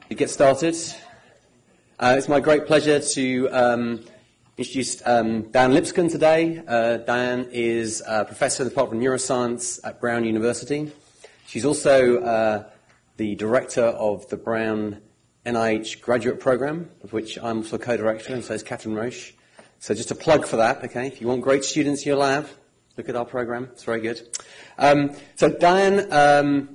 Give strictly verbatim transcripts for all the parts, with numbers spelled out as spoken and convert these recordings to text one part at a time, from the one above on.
To get started, uh, it's my great pleasure to um, introduce um, Diane Lipscomb today. Uh, Diane is a professor in the Department of Neuroscience at Brown University. She's also uh, the director of the Brown N I H graduate program, of which I'm also co-director, and so is Catherine Roche. So just a plug for that, okay? If you want great students in your lab, look at our program. It's very good. Um, so Diane um,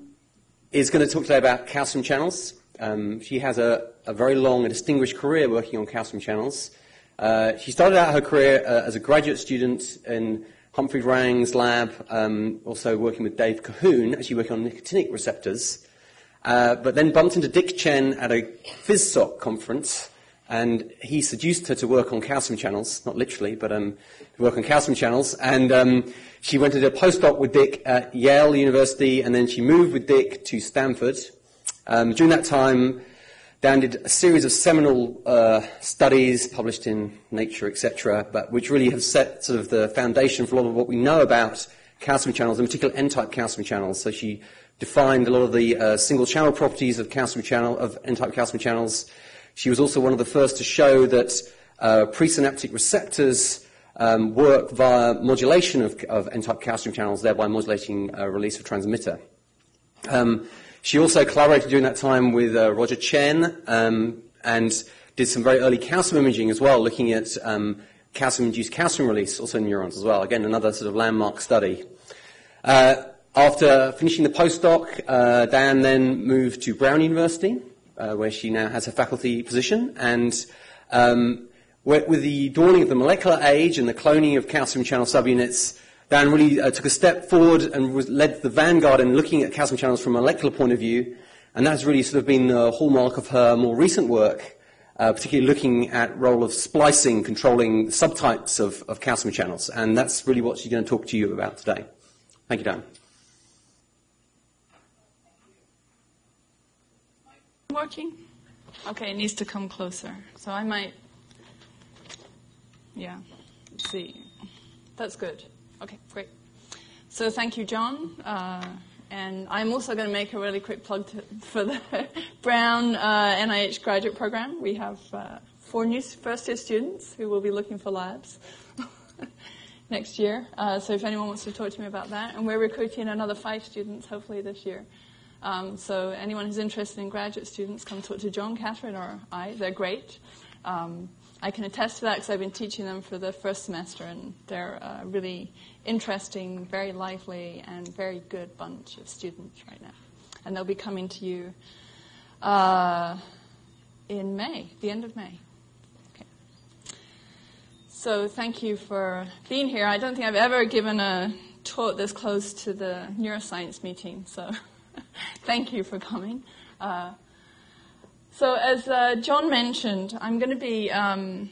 is going to talk today about calcium channels. Um, she has a, a very long and distinguished career working on calcium channels. Uh, she started out her career uh, as a graduate student in Humphrey Rang's lab, um, also working with Dave Cahoon, actually working on nicotinic receptors, uh, but then bumped into Dick Chen at a FISSOC conference, and he seduced her to work on calcium channels, not literally, but um, to work on calcium channels, and um, she went to do a postdoc with Dick at Yale University, and then she moved with Dick to Stanford. Um, during that time, Dan did a series of seminal uh, studies published in Nature, et cetera, but which really have set sort of the foundation for a lot of what we know about calcium channels, in particular N-type calcium channels. So she defined a lot of the uh, single-channel properties of calcium channel of N-type calcium channels. She was also one of the first to show that uh, presynaptic receptors um, work via modulation of, of N-type calcium channels, thereby modulating uh, release of transmitter. Um, She also collaborated during that time with uh, Roger Chen um, and did some very early calcium imaging as well, looking at um, calcium-induced calcium release, also in neurons as well. Again, another sort of landmark study. Uh, after finishing the postdoc, uh, Diane then moved to Brown University, uh, where she now has her faculty position. And um, with the dawning of the molecular age and the cloning of calcium channel subunits, Dan really uh, took a step forward and was, led the vanguard in looking at calcium channels from a molecular point of view, and that's really sort of been the hallmark of her more recent work, uh, particularly looking at role of splicing, controlling subtypes of, of calcium channels, and that's really what she's going to talk to you about today. Thank you, Dan. Working? Okay, it needs to come closer, so I might, yeah, let's see. That's good. Okay, great. So thank you, John. Uh, and I'm also going to make a really quick plug to, for the Brown uh, N I H graduate program. We have uh, four new first-year students who will be looking for labs next year. Uh, so if anyone wants to talk to me about that. And we're recruiting another five students, hopefully, this year. Um, so anyone who's interested in graduate students, come talk to John, Catherine, or I. They're great. Um, I can attest to that because I've been teaching them for the first semester, and they're a really interesting, very lively, and very good bunch of students right now. And they'll be coming to you uh, in May, the end of May. Okay. So thank you for being here. I don't think I've ever given a talk this close to the neuroscience meeting, so thank you for coming. Uh, So as uh, John mentioned, I'm going to be um,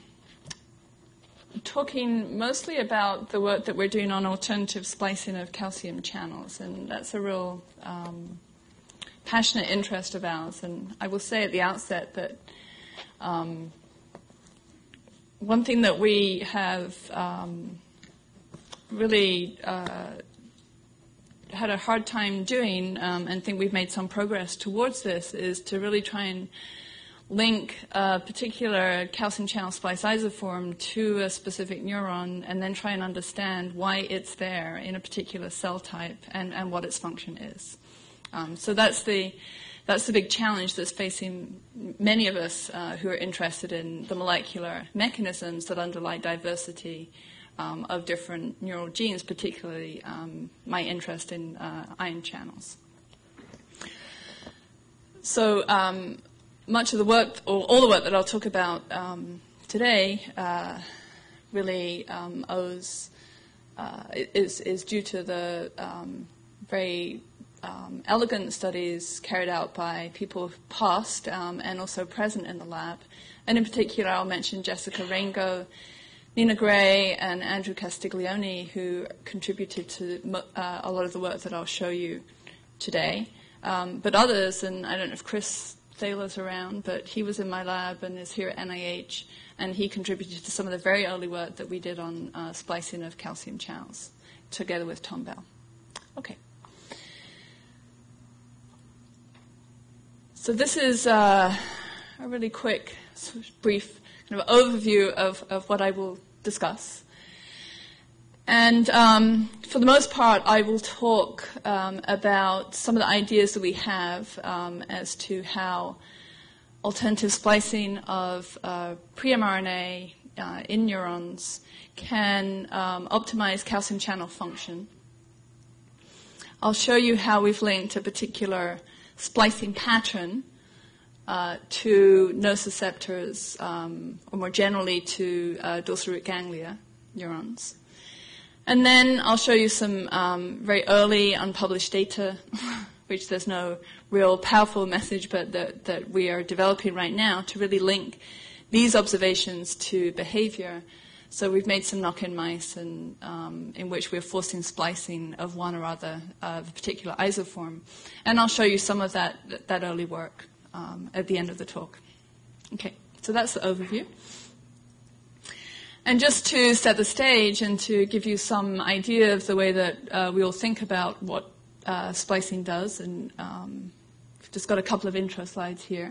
talking mostly about the work that we're doing on alternative splicing of calcium channels, and that's a real um, passionate interest of ours. And I will say at the outset that um, one thing that we have um, really uh, had a hard time doing, um, and think we've made some progress towards this, is to really try and link a particular calcium channel splice isoform to a specific neuron and then try and understand why it's there in a particular cell type and, and what its function is. Um, so that's the that's the big challenge that's facing many of us uh, who are interested in the molecular mechanisms that underlie diversity Um, of different neural genes, particularly um, my interest in uh, ion channels. So um, much of the work, or all the work that I'll talk about um, today, uh, really um, owes uh, is is due to the um, very um, elegant studies carried out by people past um, and also present in the lab. And in particular, I'll mention Jessica Raingo, Nina Gray, and Andrew Castiglione, who contributed to uh, a lot of the work that I'll show you today. Um, but others, and I don't know if Chris Thaler's around, but he was in my lab and is here at N I H, and he contributed to some of the very early work that we did on uh, splicing of calcium channels, together with Tom Bell. Okay. So this is uh, a really quick, sort of brief kind of overview of, of what I will discuss. And um, for the most part, I will talk um, about some of the ideas that we have um, as to how alternative splicing of uh, pre-mRNA uh, in neurons can um, optimize calcium channel function. I'll show you how we've linked a particular splicing pattern uh, to nociceptors, um, or more generally to uh, dorsal root ganglia neurons. And then I'll show you some um, very early unpublished data, which there's no real powerful message, but that, that we are developing right now to really link these observations to behavior. So we've made some knock-in mice and, um, in which we're forcing splicing of one or other of a particular isoform. And I'll show you some of that, that early work um, at the end of the talk. Okay, so that's the overview. And just to set the stage and to give you some idea of the way that uh, we all think about what uh, splicing does, and um, I've just got a couple of intro slides here.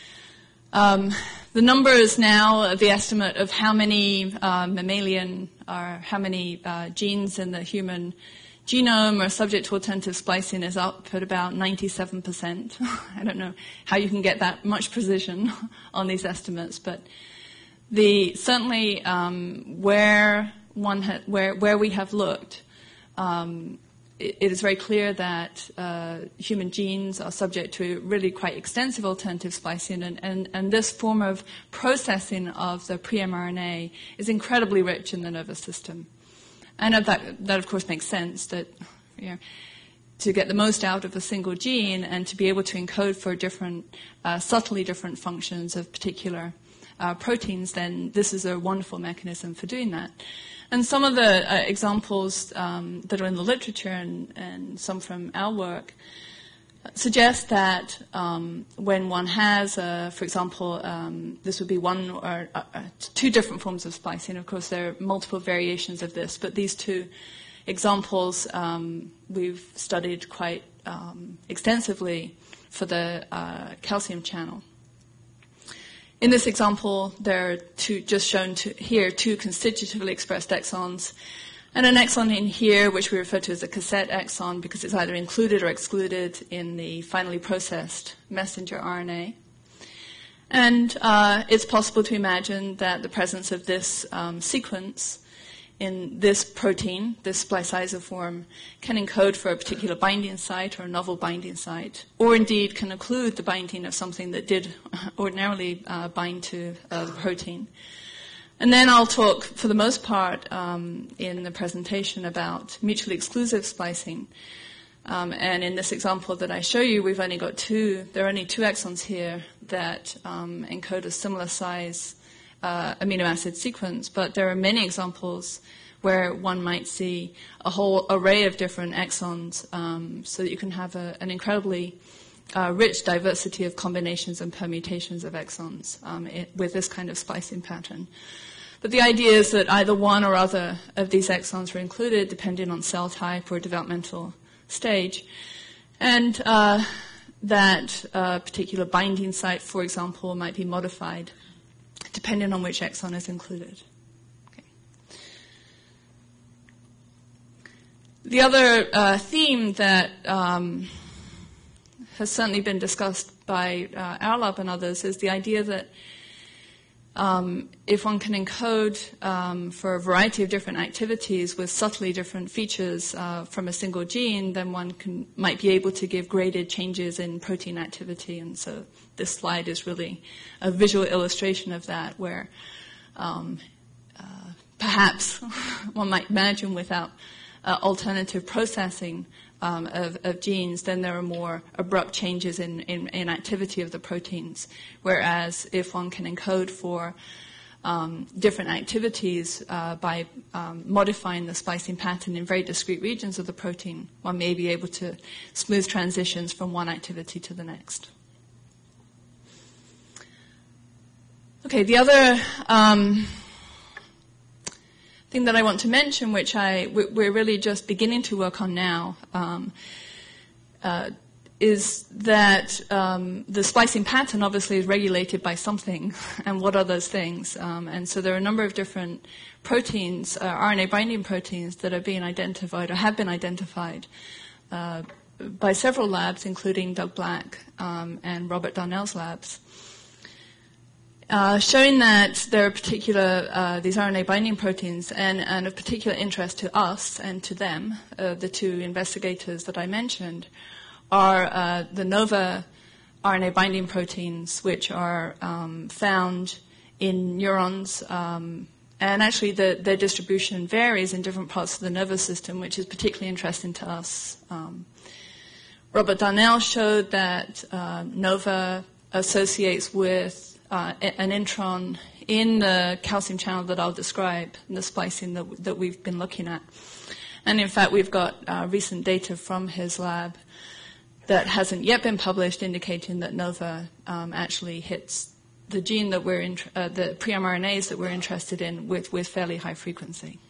Um, the numbers now, the estimate of how many uh, mammalian or how many uh, genes in the human genome are subject to alternative splicing is up at about ninety-seven percent. I don't know how you can get that much precision on these estimates, but The, certainly, um, where one ha- where where we have looked, um, it, it is very clear that uh, human genes are subject to really quite extensive alternative splicing, and, and, and this form of processing of the pre-mRNA is incredibly rich in the nervous system, and that that of course makes sense that, you know, to get the most out of a single gene and to be able to encode for different, uh, subtly different functions of particular Uh, proteins, then this is a wonderful mechanism for doing that. And some of the uh, examples um, that are in the literature and, and some from our work suggest that um, when one has, uh, for example, um, this would be one or uh, two different forms of splicing. Of course, there are multiple variations of this, but these two examples um, we've studied quite um, extensively for the uh, calcium channel. In this example, there are two, just shown to here, two constitutively expressed exons, and an exon in here, which we refer to as a cassette exon, because it's either included or excluded in the finally processed messenger R N A. And uh, it's possible to imagine that the presence of this um, sequence in this protein, this splice isoform, can encode for a particular binding site or a novel binding site, or indeed can include the binding of something that did ordinarily uh, bind to uh, the protein. And then I'll talk, for the most part, um, in the presentation about mutually exclusive splicing. Um, and in this example that I show you, we've only got two, there are only two exons here that um, encode a similar size Uh, amino acid sequence, but there are many examples where one might see a whole array of different exons, um, so that you can have a, an incredibly uh, rich diversity of combinations and permutations of exons um, it, with this kind of splicing pattern. But the idea is that either one or other of these exons are included depending on cell type or developmental stage, and uh, that uh, particular binding site, for example, might be modified depending on which exon is included. Okay. The other uh, theme that um, has certainly been discussed by uh, our lab and others is the idea that um, if one can encode um, for a variety of different activities with subtly different features uh, from a single gene, then one can, might be able to give graded changes in protein activity. And so this slide is really a visual illustration of that, where um, uh, perhaps one might imagine without uh, alternative processing um, of, of genes, then there are more abrupt changes in, in, in activity of the proteins. Whereas if one can encode for um, different activities uh, by um, modifying the splicing pattern in very discrete regions of the protein, one may be able to smooth transitions from one activity to the next. Okay, the other um, thing that I want to mention, which I we're really just beginning to work on now, um, uh, is that um, the splicing pattern obviously is regulated by something, and what are those things? Um, and so there are a number of different proteins, uh, R N A binding proteins, that are being identified or have been identified uh, by several labs, including Doug Black um, and Robert Darnell's labs, uh, showing that there are particular, uh, these R N A binding proteins, and, and of particular interest to us and to them, uh, the two investigators that I mentioned, are uh, the NOVA R N A binding proteins, which are um, found in neurons, um, and actually the, their distribution varies in different parts of the nervous system, which is particularly interesting to us. Um, Robert Darnell showed that uh, NOVA associates with uh, an intron in the calcium channel that I'll describe, in the splicing that, that we've been looking at. And in fact, we've got uh, recent data from his lab that hasn't yet been published, indicating that NOVA um, actually hits the gene that we're in, uh, the pre-mRNAs that we're interested in with, with fairly high frequency.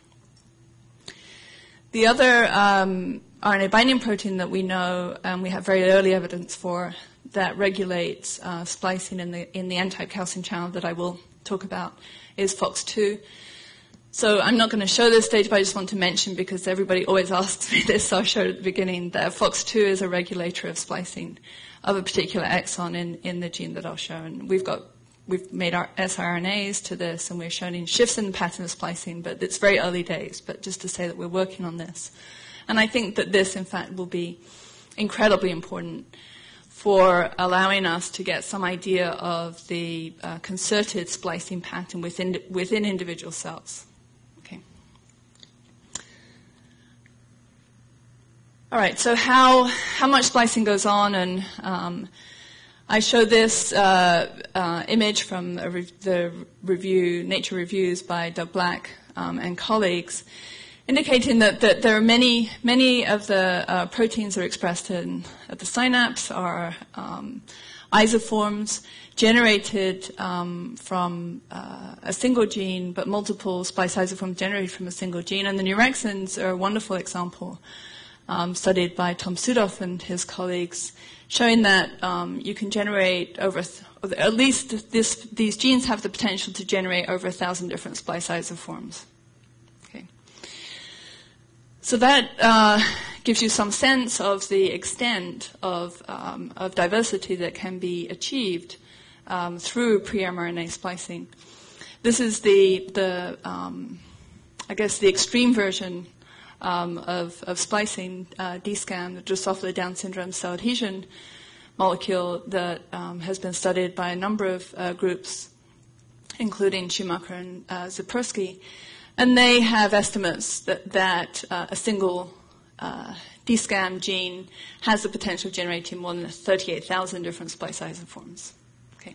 The other um, R N A binding protein that we know, and we have very early evidence for, that regulates uh, splicing in the in the N-type calcium channel that I will talk about, is FOX two. So I'm not going to show this data, but I just want to mention, because everybody always asks me this, so I showed at the beginning, that FOX two is a regulator of splicing of a particular exon in, in the gene that I'll show. And we've got we've made our siRNAs to this, and we're showing shifts in the pattern of splicing, but it's very early days, but just to say that we're working on this. And I think that this, in fact, will be incredibly important for allowing us to get some idea of the uh, concerted splicing pattern within within individual cells. All right, so how how much splicing goes on, and um, I show this uh, uh, image from a re- the review, Nature Reviews by Doug Black um, and colleagues, indicating that, that there are many many of the uh, proteins that are expressed in, at the synapse are um, isoforms generated um, from uh, a single gene, but multiple splice isoforms generated from a single gene, and the neurexins are a wonderful example. Um, studied by Tom Sudoff and his colleagues, showing that um, you can generate over, th- at least this, these genes have the potential to generate over a thousand different splice isoforms. Okay. So that uh, gives you some sense of the extent of, um, of diversity that can be achieved um, through pre-mRNA splicing. This is the, the um, I guess, the extreme version Um, of, of splicing, uh, D SCAM, the Drosophila Down syndrome cell adhesion molecule that um, has been studied by a number of uh, groups, including Schumacher and uh, Zipursky. And they have estimates that, that uh, a single uh, D SCAM gene has the potential of generating more than thirty-eight thousand different splice isoforms. Okay.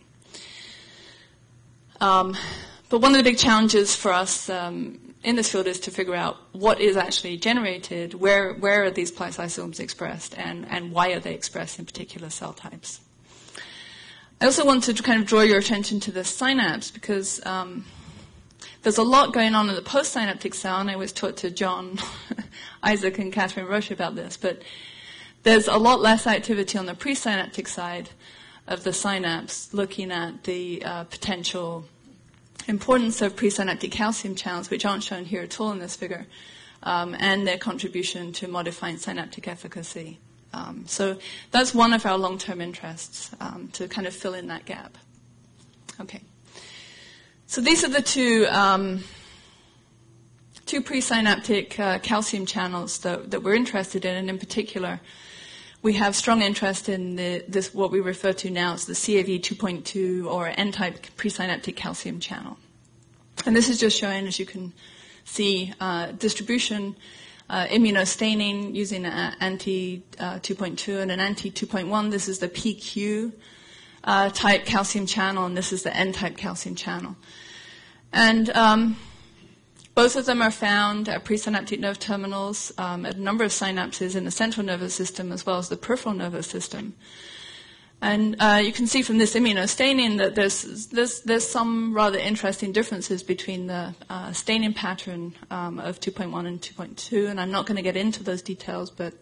Um, but one of the big challenges for us um, in this field is to figure out what is actually generated, where where are these splice isoforms expressed, and, and why are they expressed in particular cell types. I also want to kind of draw your attention to the synapse, because um, there's a lot going on in the postsynaptic cell, and I was taught to John, Isaac, and Catherine Roche about this, but there's a lot less activity on the presynaptic side of the synapse, looking at the uh, potential importance of presynaptic calcium channels, which aren't shown here at all in this figure, um, and their contribution to modifying synaptic efficacy. Um, so that's one of our long-term interests, um, to kind of fill in that gap. Okay. So these are the two um, two presynaptic uh, calcium channels that, that we're interested in, and in particular, we have strong interest in the, this, what we refer to now as the C A V two point two or N-type presynaptic calcium channel. And this is just showing, as you can see, uh, distribution, uh, immunostaining using an anti two point two and an anti two point one. This is the P Q uh, type calcium channel, and this is the N-type calcium channel. And um, both of them are found at presynaptic nerve terminals um, at a number of synapses in the central nervous system as well as the peripheral nervous system. And uh, you can see from this immunostaining that there's, there's, there's some rather interesting differences between the uh, staining pattern um, of two point one and two point two, and I'm not going to get into those details, but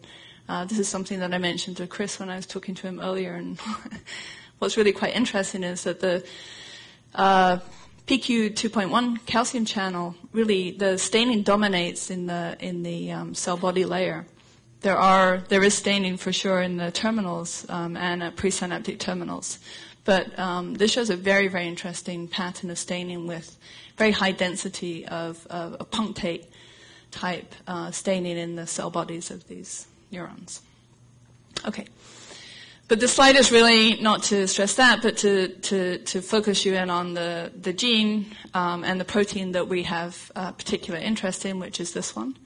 Uh, this is something that I mentioned to Chris when I was talking to him earlier. And what's really quite interesting is that the uh, P Q two point one calcium channel, really the staining dominates in the in the um, cell body layer. There are there is staining for sure in the terminals um, and at presynaptic terminals, but um, this shows a very very interesting pattern of staining with very high density of, of a punctate type uh, staining in the cell bodies of these neurons. Okay. But this slide is really not to stress that, but to, to, to focus you in on the, the gene um, and the protein that we have uh, particular interest in, which is this one.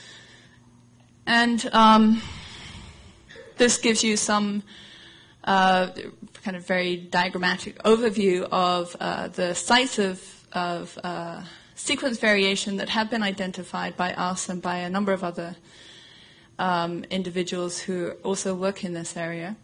And um, this gives you some uh, kind of very diagrammatic overview of uh, the sites of, of uh, sequence variation that have been identified by us and by a number of other um, individuals who also work in this area.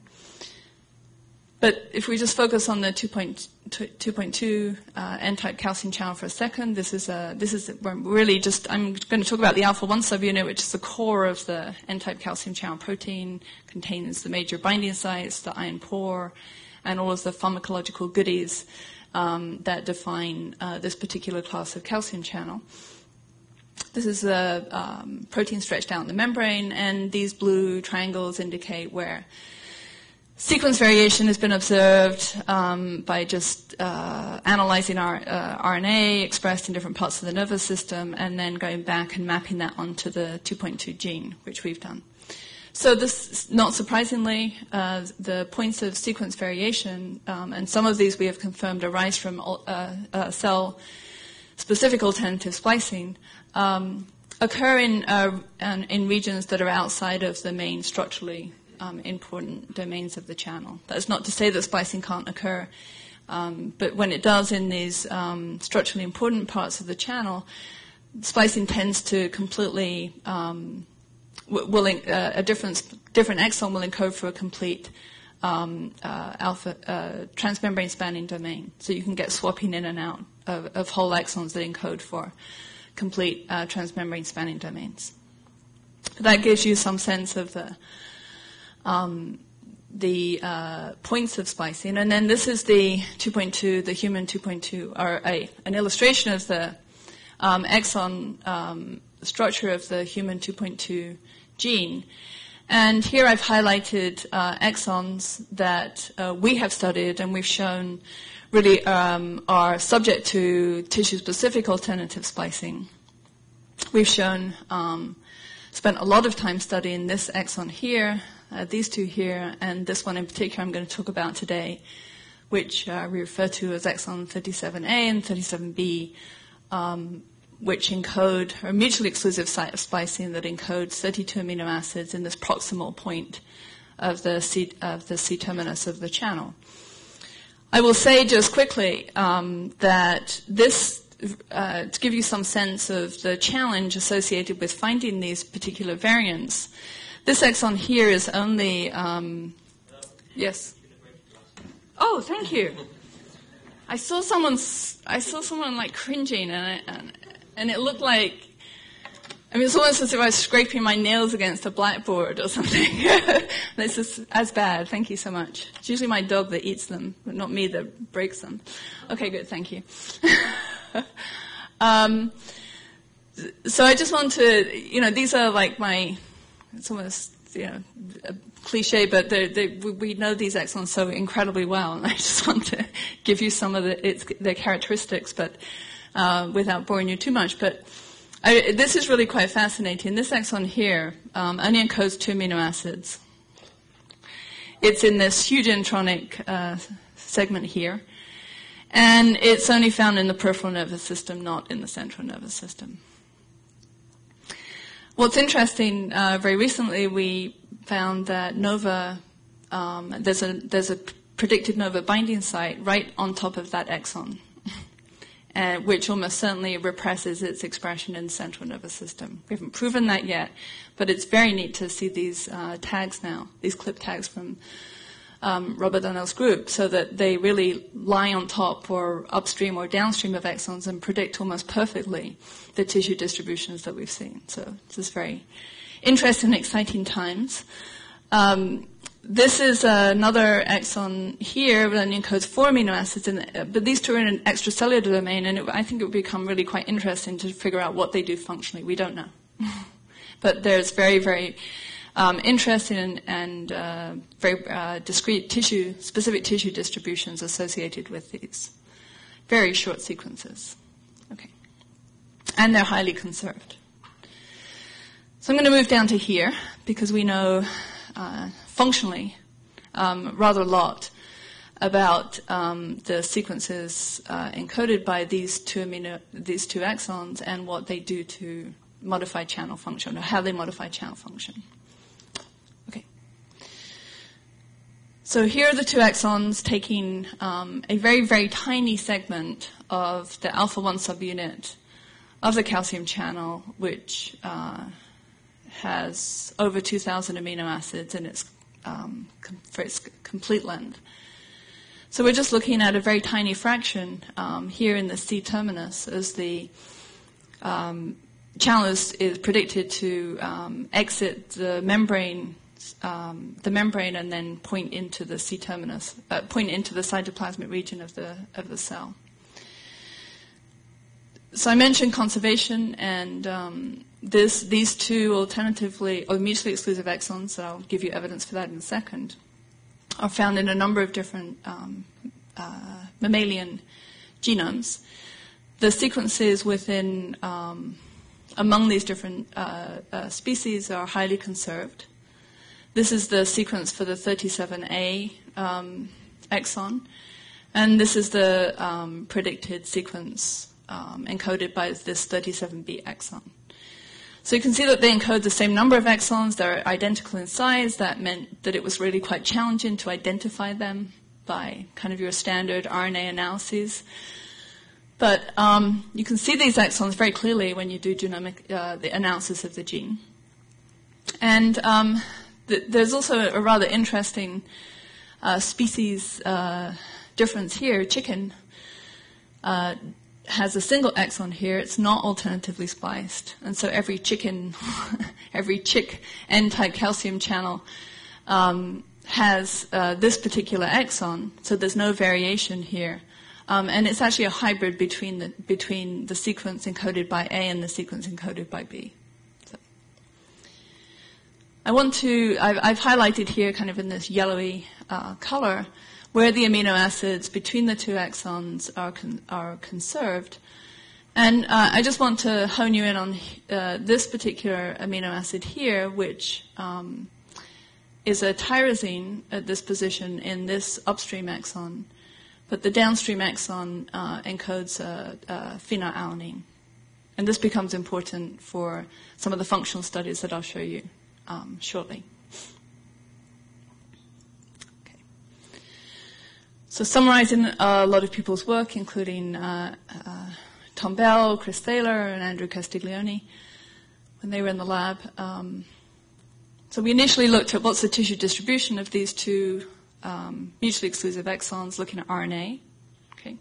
But if we just focus on the two point two uh, N-type calcium channel for a second, this is a, this is really just, I'm going to talk about the alpha one subunit, which is the core of the N-type calcium channel protein, contains the major binding sites, the iron pore, and all of the pharmacological goodies um, that define uh, this particular class of calcium channel. This is a um, protein stretched out in the membrane, and these blue triangles indicate where sequence variation has been observed um, by just uh, analyzing our uh, R N A expressed in different parts of the nervous system and then going back and mapping that onto the two point two gene, which we've done. So this, not surprisingly, uh, the points of sequence variation, um, and some of these we have confirmed arise from uh, uh, cell-specific alternative splicing, um, occur in, uh, in regions that are outside of the main structurally Um, important domains of the channel. That's not to say that splicing can't occur, um, but when it does in these um, structurally important parts of the channel, splicing tends to completely, um, will uh, a different, different exon will encode for a complete um, uh, alpha uh, transmembrane spanning domain. So you can get swapping in and out of, of whole exons that encode for complete uh, transmembrane spanning domains. That gives you some sense of the Um, the uh, points of splicing. And then this is the two point two, the human two point two, or a, an illustration of the um, exon um, structure of the human two point two gene. And here I've highlighted uh, exons that uh, we have studied and we've shown really um, are subject to tissue-specific alternative splicing. We've shown, um, spent a lot of time studying this exon here, Uh, these two here, and this one in particular I'm going to talk about today, which uh, we refer to as exon thirty-seven A and thirty-seven B, um, which encode a mutually exclusive site of splicing that encodes thirty-two amino acids in this proximal point of the C, of the C terminus of the channel. I will say just quickly um, that this, uh, to give you some sense of the challenge associated with finding these particular variants, this exon here is only, um, yes. Oh, thank you. I saw someone, I saw someone like cringing, and, I, and and it looked like, I mean, it's almost as if I was scraping my nails against a blackboard or something. This is as bad. Thank you so much. It's usually my dog that eats them, but not me that breaks them. Okay, good. Thank you. um, so I just want to, you know, these are like my. It's almost, you know, a cliche, but they're, they're, we know these exons so incredibly well, and I just want to give you some of the, its, their characteristics, but uh, without boring you too much. But I, this is really quite fascinating. This exon here um, only encodes two amino acids. It's in this huge intronic uh, segment here, and it's only found in the peripheral nervous system, not in the central nervous system. What's interesting, uh, very recently we found that NOVA, um, there's a there's a predicted NOVA binding site right on top of that exon, uh, which almost certainly represses its expression in the central nervous system. We haven't proven that yet, but it's very neat to see these uh, tags now, these clip tags from um, Robert Donnell's group, so that they really lie on top or upstream or downstream of exons and predict almost perfectly the tissue distributions that we've seen. So this is very interesting and exciting times. Um, this is another exon here that encodes four amino acids, in the, but these two are in an extracellular domain, and it, I think it would become really quite interesting to figure out what they do functionally. We don't know. But there's very, very um, interesting and, and uh, very uh, discrete tissue, specific tissue distributions associated with these very short sequences. Okay. And they're highly conserved. So I'm going to move down to here because we know uh, functionally um, rather a lot about um, the sequences uh, encoded by these two amino, these two exons and what they do to modify channel function, or how they modify channel function. Okay. So here are the two exons taking um, a very, very tiny segment of the alpha one subunit of the calcium channel, which uh, has over two thousand amino acids in its, um, com- for its complete length. So we're just looking at a very tiny fraction um, here in the C terminus as the um, channel is, is predicted to um, exit the membrane, um, the membrane, and then point into the C terminus, uh, point into the cytoplasmic region of the of the cell. So I mentioned conservation, and um, this these two alternatively or mutually exclusive exons, so I'll give you evidence for that in a second, are found in a number of different um, uh, mammalian genomes. The sequences within um, among these different uh, uh, species are highly conserved. This is the sequence for the thirty-seven A um, exon, and this is the um, predicted sequence um, encoded by this thirty-seven B exon. So you can see that they encode the same number of exons. They're identical in size. That meant that it was really quite challenging to identify them by kind of your standard R N A analyses. But um, you can see these exons very clearly when you do genomic uh, the analysis of the gene. And um, th- there's also a rather interesting uh, species uh, difference here. Chicken uh, has a single exon here. It's not alternatively spliced. And so every chicken, every chick N-type calcium channel um, has uh, this particular exon, so there's no variation here. Um, and it's actually a hybrid between the, between the sequence encoded by A and the sequence encoded by B. So I want to, I've, I've highlighted here kind of in this yellowy uh, color where the amino acids between the two exons are con- are conserved. And uh, I just want to hone you in on uh, this particular amino acid here, which um, is a tyrosine at this position in this upstream exon. But the downstream exon uh, encodes uh, uh, phenylalanine. And this becomes important for some of the functional studies that I'll show you um, shortly. Okay. So summarizing a lot of people's work, including uh, uh, Tom Bell, Chris Thaler, and Andrew Castiglione, when they were in the lab. Um, so we initially looked at what's the tissue distribution of these two Um, mutually exclusive exons, looking at R N A. Okay.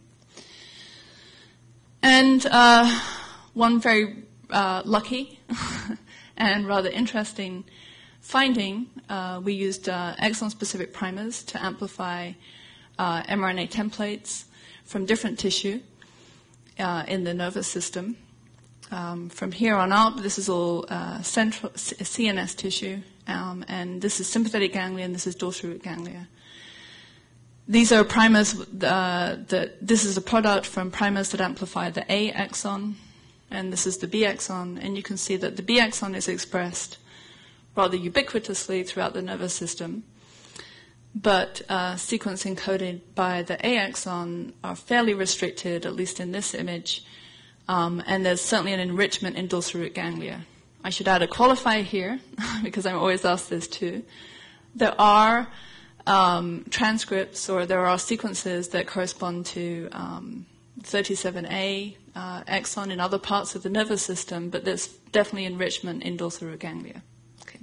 And uh, one very uh, lucky and rather interesting finding, uh, we used uh, exon-specific primers to amplify uh, mRNA templates from different tissue uh, in the nervous system. Um, from here on up, this is all uh, central C N S tissue, um, and this is sympathetic ganglia, and this is dorsal root ganglia. These are primers uh, that, this is a product from primers that amplify the A exon, and this is the B exon, and you can see that the B exon is expressed rather ubiquitously throughout the nervous system, but uh, sequence encoded by the A exon are fairly restricted, at least in this image, um, and there's certainly an enrichment in dorsal root ganglia. I should add a qualifier here, because I'm always asked this too. There are Um, transcripts, or there are sequences that correspond to um, thirty-seven A uh, exon in other parts of the nervous system, but there's definitely enrichment in dorsal root ganglia. Okay.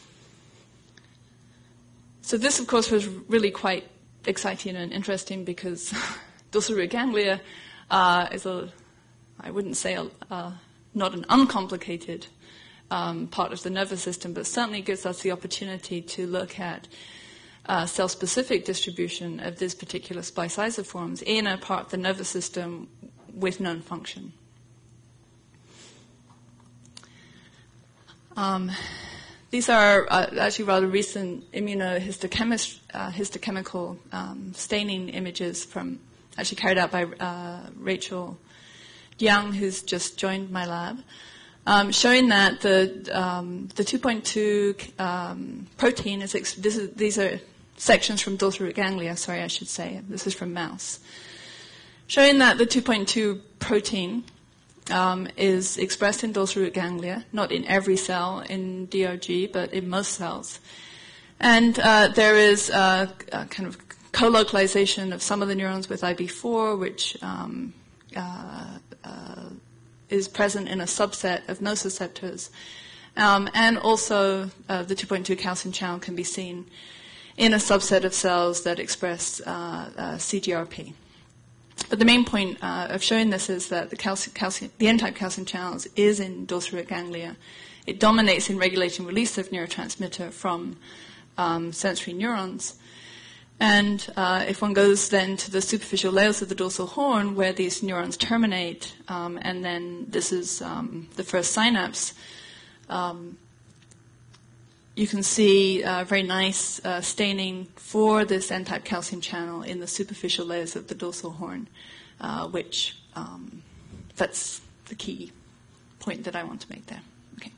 So this, of course, was really quite exciting and interesting because dorsal root ganglia uh, is a, I wouldn't say a, uh, not an uncomplicated um, part of the nervous system, but certainly gives us the opportunity to look at uh, cell-specific distribution of these particular splice isoforms in a part of the nervous system with known function. Um, these are uh, actually rather recent immunohistochemical uh, histochemical, um, staining images from actually carried out by uh, Rachel Young, who's just joined my lab, um, showing that the um, the two point two um, protein is, ex- this is these are sections from dorsal root ganglia. Sorry, I should say this is from mouse, showing that the two point two protein um, is expressed in dorsal root ganglia, not in every cell in D R G, but in most cells, and uh, there is a, a kind of co-localization of some of the neurons with I B four, which um, uh, uh, is present in a subset of nociceptors. Um, and also uh, the two point two calcium channel can be seen in a subset of cells that express uh, uh, C G R P. But the main point uh, of showing this is that the, calcium, calcium, the N-type calcium channels is in dorsal root ganglia. It dominates in regulating release of neurotransmitter from um, sensory neurons. And uh, if one goes then to the superficial layers of the dorsal horn where these neurons terminate, um, and then this is um, the first synapse, um, you can see uh, very nice uh, staining for this N-type calcium channel in the superficial layers of the dorsal horn, uh, which um, that's the key point that I want to make there. Okay.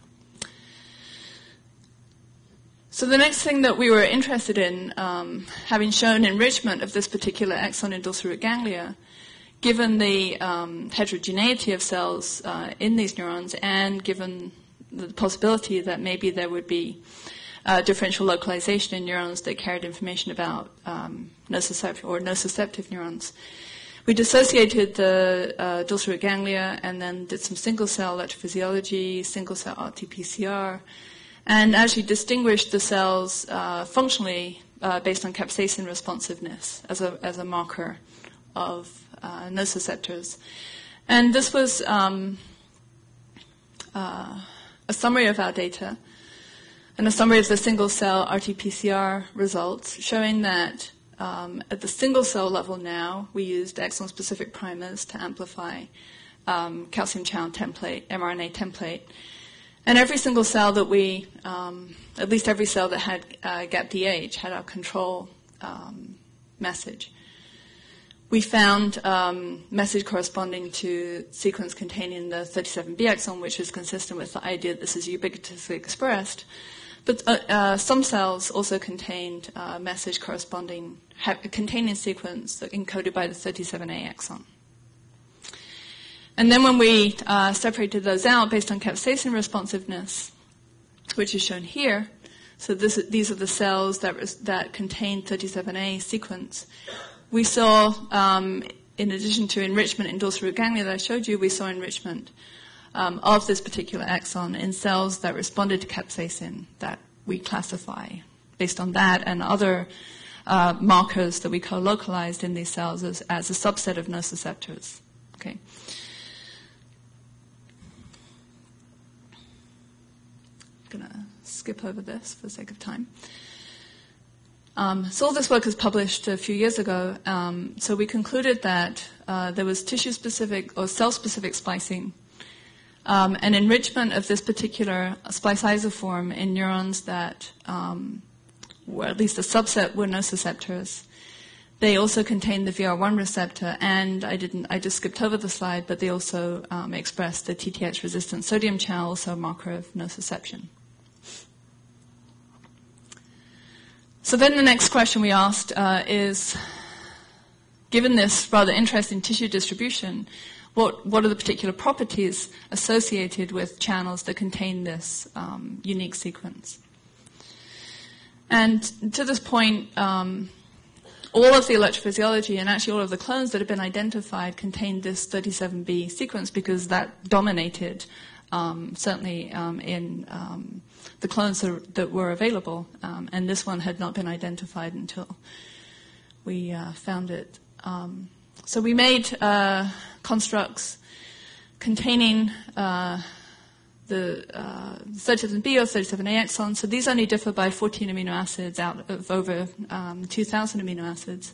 So the next thing that we were interested in, um, having shown enrichment of this particular axon in dorsal root ganglia, given the um, heterogeneity of cells uh, in these neurons, and given the possibility that maybe there would be uh, differential localization in neurons that carried information about um, nociceptive or nociceptive neurons, we dissociated the uh, dorsal root ganglia and then did some single-cell electrophysiology, single-cell R T P C R, and actually distinguished the cells uh, functionally uh, based on capsaicin responsiveness as a as a marker of uh, nociceptors. And this was um, uh, a summary of our data and a summary of the single-cell R T P C R results, showing that um, at the single-cell level now, we used exon-specific primers to amplify um, calcium channel template, mRNA template. And every single cell that we, um, at least every cell that had uh, G A P D H, had our control um, message. We found um, message corresponding to sequence containing the thirty-seven B exon, which is consistent with the idea that this is ubiquitously expressed. But uh, uh, some cells also contained uh, message corresponding, ha- containing sequence encoded by the thirty-seven A exon. And then when we uh, separated those out based on capsaicin responsiveness, which is shown here, so this, these are the cells that, res, that contain thirty-seven A sequence, we saw, um, in addition to enrichment in dorsal root ganglia that I showed you, we saw enrichment um, of this particular axon in cells that responded to capsaicin that we classify based on that and other uh, markers that we co-localized in these cells as, as a subset of nociceptors. Okay. Going to skip over this for the sake of time. Um, so all this work was published a few years ago. Um, so we concluded that uh, there was tissue-specific or cell-specific splicing um, and enrichment of this particular splice isoform in neurons that um, were at least a subset were nociceptors. They also contained the V R one receptor, and I didn't. I just skipped over the slide, but they also um, expressed the T T H-resistant sodium channel, also a marker of nociception. So then the next question we asked uh, is, given this rather interesting tissue distribution, what, what are the particular properties associated with channels that contain this um, unique sequence? And to this point, um, all of the electrophysiology and actually all of the clones that have been identified contained this thirty-seven B sequence because that dominated um, certainly um, in um, the clones that, that were available, um, and this one had not been identified until we uh, found it. Um, so we made uh, constructs containing uh, the uh, thirty-seven B or thirty-seven A exon. So these only differ by fourteen amino acids out of over um, two thousand amino acids.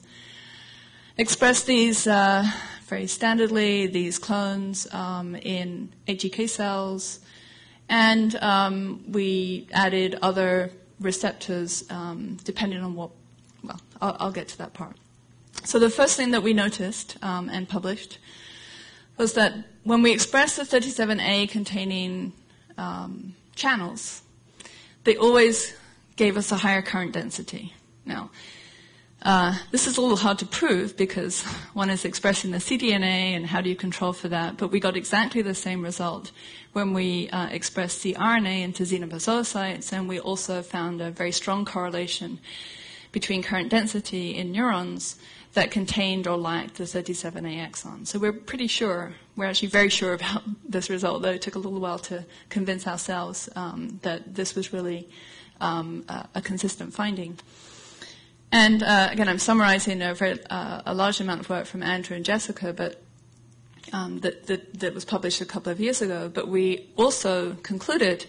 Express these uh, very standardly, these clones, um, in H E K cells, and um, we added other receptors um, depending on what, well, I'll, I'll get to that part. So the first thing that we noticed um, and published was that when we expressed the thirty-seven A containing um, channels, they always gave us a higher current density. Now, Uh, this is a little hard to prove because one is expressing the cDNA and how do you control for that, but we got exactly the same result when we uh, expressed cRNA into xenobasoocytes, and we also found a very strong correlation between current density in neurons that contained or lacked the thirty-seven A exon. So we're pretty sure, we're actually very sure about this result, though it took a little while to convince ourselves um, that this was really um, a, a consistent finding. And uh, again, I'm summarizing a, very, uh, a large amount of work from Andrew and Jessica, but um, that, that, that was published a couple of years ago. But we also concluded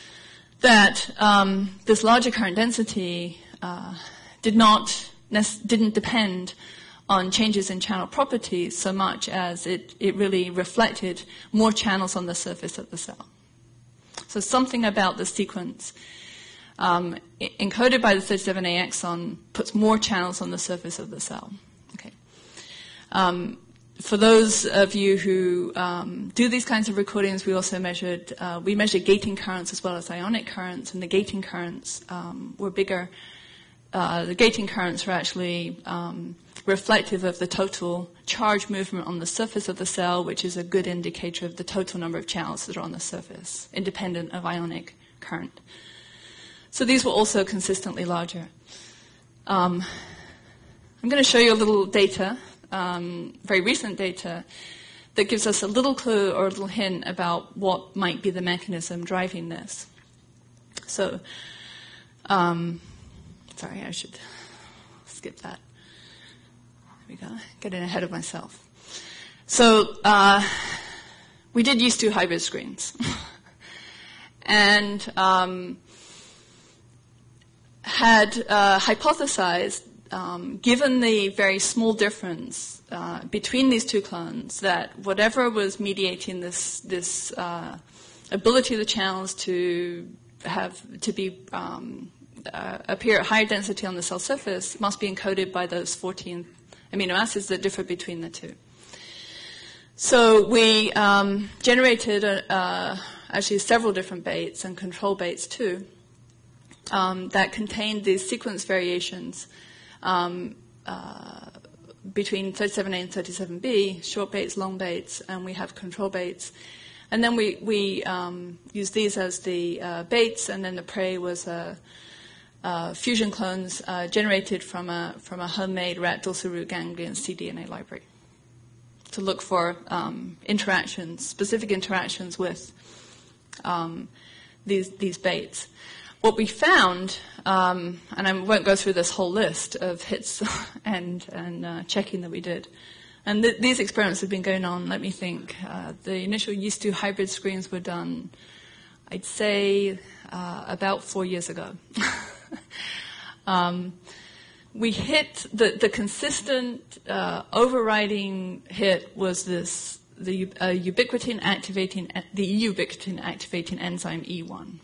that um, this larger current density uh, did not didn't depend on changes in channel properties so much as it, it really reflected more channels on the surface of the cell. So something about the sequence Um, encoded by the thirty-seven A exon puts more channels on the surface of the cell. Okay. Um, for those of you who um, do these kinds of recordings, we also measured uh, we measured gating currents as well as ionic currents, and the gating currents um, were bigger. Uh, the gating currents were actually um, reflective of the total charge movement on the surface of the cell, which is a good indicator of the total number of channels that are on the surface, independent of ionic current. So these were also consistently larger. Um, I'm going to show you a little data, um, very recent data, that gives us a little clue or a little hint about what might be the mechanism driving this. So, um, sorry, I should skip that. There we go, getting ahead of myself. So uh, we did use two hybrid screens. and um, had uh, hypothesized, um, given the very small difference uh, between these two clones, that whatever was mediating this this uh, ability of the channels to have to be um, uh, appear at higher density on the cell surface must be encoded by those fourteen amino acids that differ between the two. So we um, generated a, uh, actually several different baits and control baits too. Um, that contained these sequence variations um, uh, between thirty-seven A and thirty-seven B, short baits, long baits, and we have control baits. And then we, we um, used these as the uh, baits, and then the prey was uh, uh, fusion clones uh, generated from a, from a homemade rat dorsal root ganglion cDNA library to look for um, interactions, specific interactions with um, these, these baits. What we found, um, and I won't go through this whole list of hits and, and uh, checking that we did, and th- these experiments have been going on, let me think. Uh, the initial yeast two hybrid screens were done, I'd say, uh, about four years ago. um, we hit, the, the consistent uh, overriding hit was this, the uh, ubiquitin activating, the ubiquitin activating enzyme E one.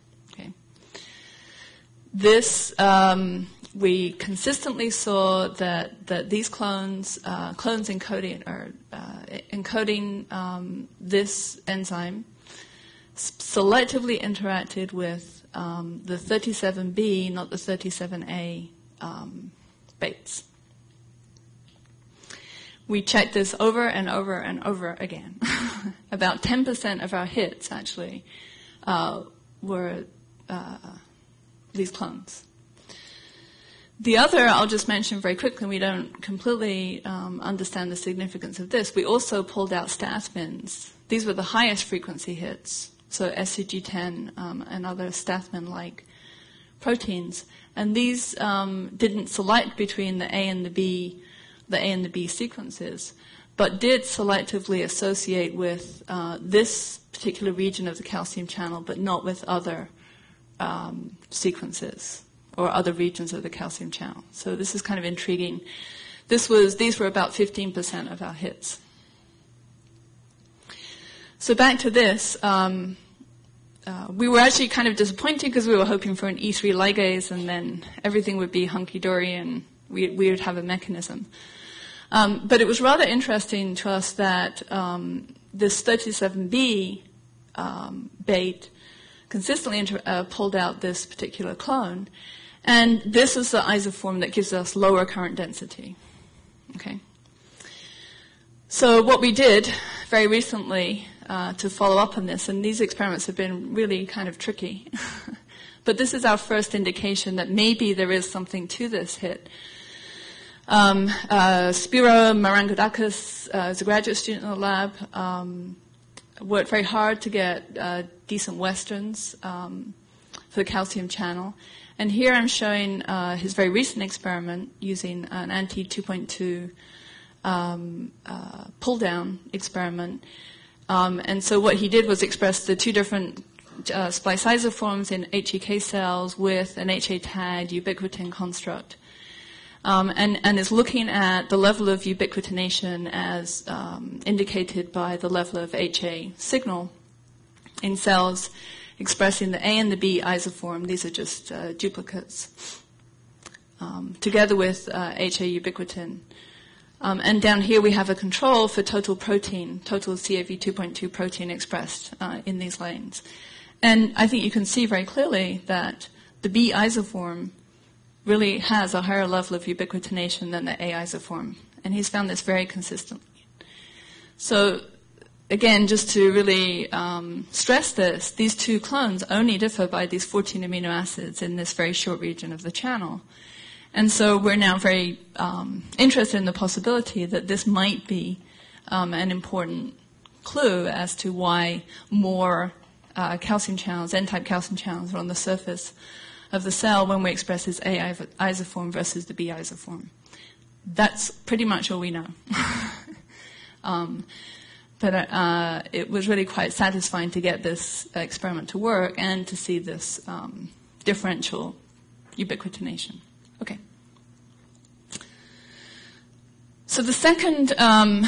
This, um, we consistently saw that, that these clones, uh, clones encoding, or uh, encoding um, this enzyme selectively interacted with um, the thirty-seven B, not the thirty-seven A um, baits. We checked this over and over and over again. About ten percent of our hits, actually, uh, were uh, these clones. The other, I'll just mention very quickly, we don't completely um, understand the significance of this. We also pulled out stathmins. These were the highest frequency hits, so S C G ten um, and other stathmin-like proteins. And these um, didn't select between the A and the B, the A and the B sequences, but did selectively associate with uh, this particular region of the calcium channel, but not with other um, sequences or other regions of the calcium channel. So this is kind of intriguing. This was, these were about fifteen percent of our hits. So back to this, um, uh, we were actually kind of disappointed because we were hoping for an E three ligase and then everything would be hunky-dory and we, we would have a mechanism. Um, but it was rather interesting to us that um, this thirty-seven B um, bait consistently inter- uh, pulled out this particular clone. And this is the isoform that gives us lower current density. Okay. So what we did very recently uh, to follow up on this, and these experiments have been really kind of tricky, but this is our first indication that maybe there is something to this hit. Um, uh, Spiro Marangodakis uh, is a graduate student in the lab, um, worked very hard to get uh, decent westerns um, for the calcium channel. And here I'm showing uh, his very recent experiment using an anti two point two um, uh, pull-down experiment. Um, and so what he did was express the two different uh, splice isoforms in H E K cells with an H A-tagged ubiquitin construct. Um, and, and is looking at the level of ubiquitination as um, indicated by the level of H A signal in cells expressing the A and the B isoform. These are just uh, duplicates, um, together with uh, H A ubiquitin. Um, and down here we have a control for total protein, total C A V two point two protein expressed uh, in these lanes. And I think you can see very clearly that the B isoform really has a higher level of ubiquitination than the A isoform. And he's found this very consistently. So again, just to really um, stress this, these two clones only differ by these fourteen amino acids in this very short region of the channel. And so we're now very um, interested in the possibility that this might be um, an important clue as to why more uh, calcium channels, N-type calcium channels, are on the surface of the cell when we express this A isoform versus the B isoform. That's pretty much all we know. um, But uh, it was really quite satisfying to get this experiment to work and to see this um, differential ubiquitination. Okay. So the second um,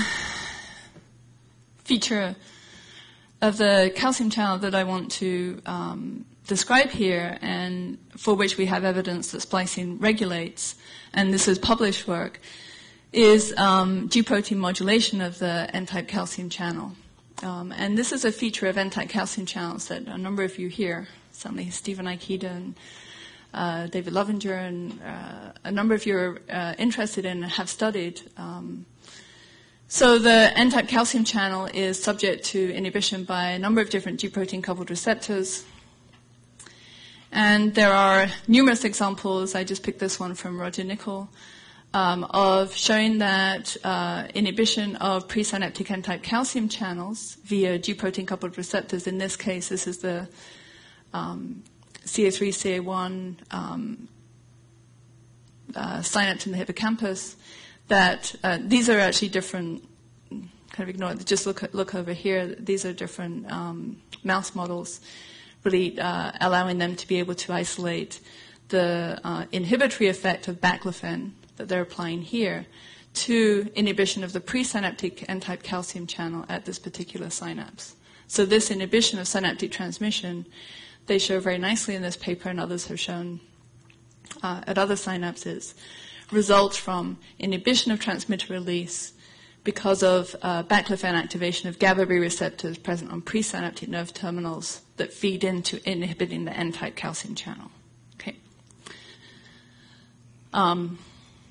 feature of the calcium channel that I want to um, describe here, and for which we have evidence that splicing regulates, and this is published work, is um, G-protein modulation of the N-type calcium channel. Um, and this is a feature of N-type calcium channels that a number of you here, certainly Stephen Ikeda and uh, David Lovinger, and uh, a number of you are uh, interested in and have studied. Um, so the N-type calcium channel is subject to inhibition by a number of different G-protein coupled receptors. And there are numerous examples. I just picked this one from Roger Nickel, Um, of showing that uh, inhibition of presynaptic N-type calcium channels via G-protein coupled receptors. In this case, this is the um, C A three, C A one um, uh, synapse in the hippocampus. That uh, these are actually different. Kind of ignore it. Just look look over here. These are different um, mouse models, really uh, allowing them to be able to isolate the uh, inhibitory effect of baclofen that they're applying here to inhibition of the presynaptic N-type calcium channel at this particular synapse. So this inhibition of synaptic transmission, they show very nicely in this paper, and others have shown uh, at other synapses, results from inhibition of transmitter release because of uh, baclofen activation of GABA B receptors present on presynaptic nerve terminals that feed into inhibiting the N-type calcium channel. Okay. Um,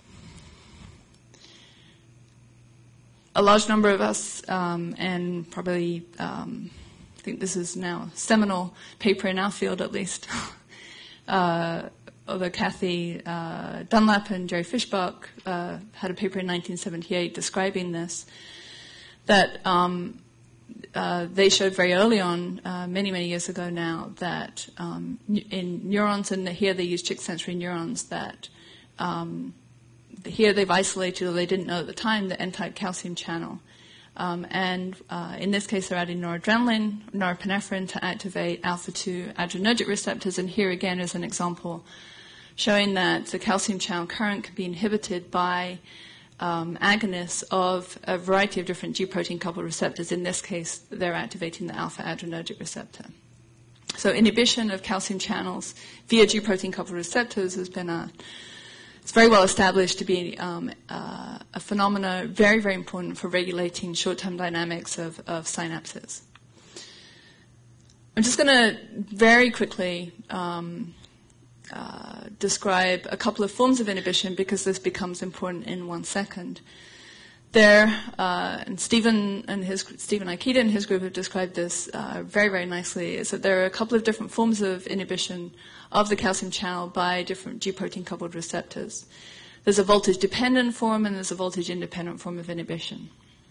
A large number of us, um, and probably, um, I think this is now a seminal paper in our field at least, uh, although Kathy uh, Dunlap and Jerry Fishbach uh, had a paper in nineteen seventy-eight describing this, that um, uh, they showed very early on, uh, many, many years ago now, that um, in neurons, and here they use chick sensory neurons, that um, here they've isolated, or they didn't know at the time, the N-type calcium channel. Um, and uh, in this case, they're adding noradrenaline, norepinephrine to activate alpha two adrenergic receptors. And here again is an example showing that the calcium channel current can be inhibited by um, agonists of a variety of different G-protein coupled receptors. In this case, they're activating the alpha adrenergic receptor. So inhibition of calcium channels via G-protein coupled receptors has been a It's very well established to be um, uh, a phenomena very, very important for regulating short-term dynamics of, of synapses. I'm just going to very quickly um, uh, describe a couple of forms of inhibition because this becomes important in one second. There, uh, and Stephen and his Stephen Ikeda and his group have described this uh, very, very nicely. Is that there are a couple of different forms of inhibition of the calcium channel by different G-protein coupled receptors. There's a voltage-dependent form and there's a voltage-independent form of inhibition.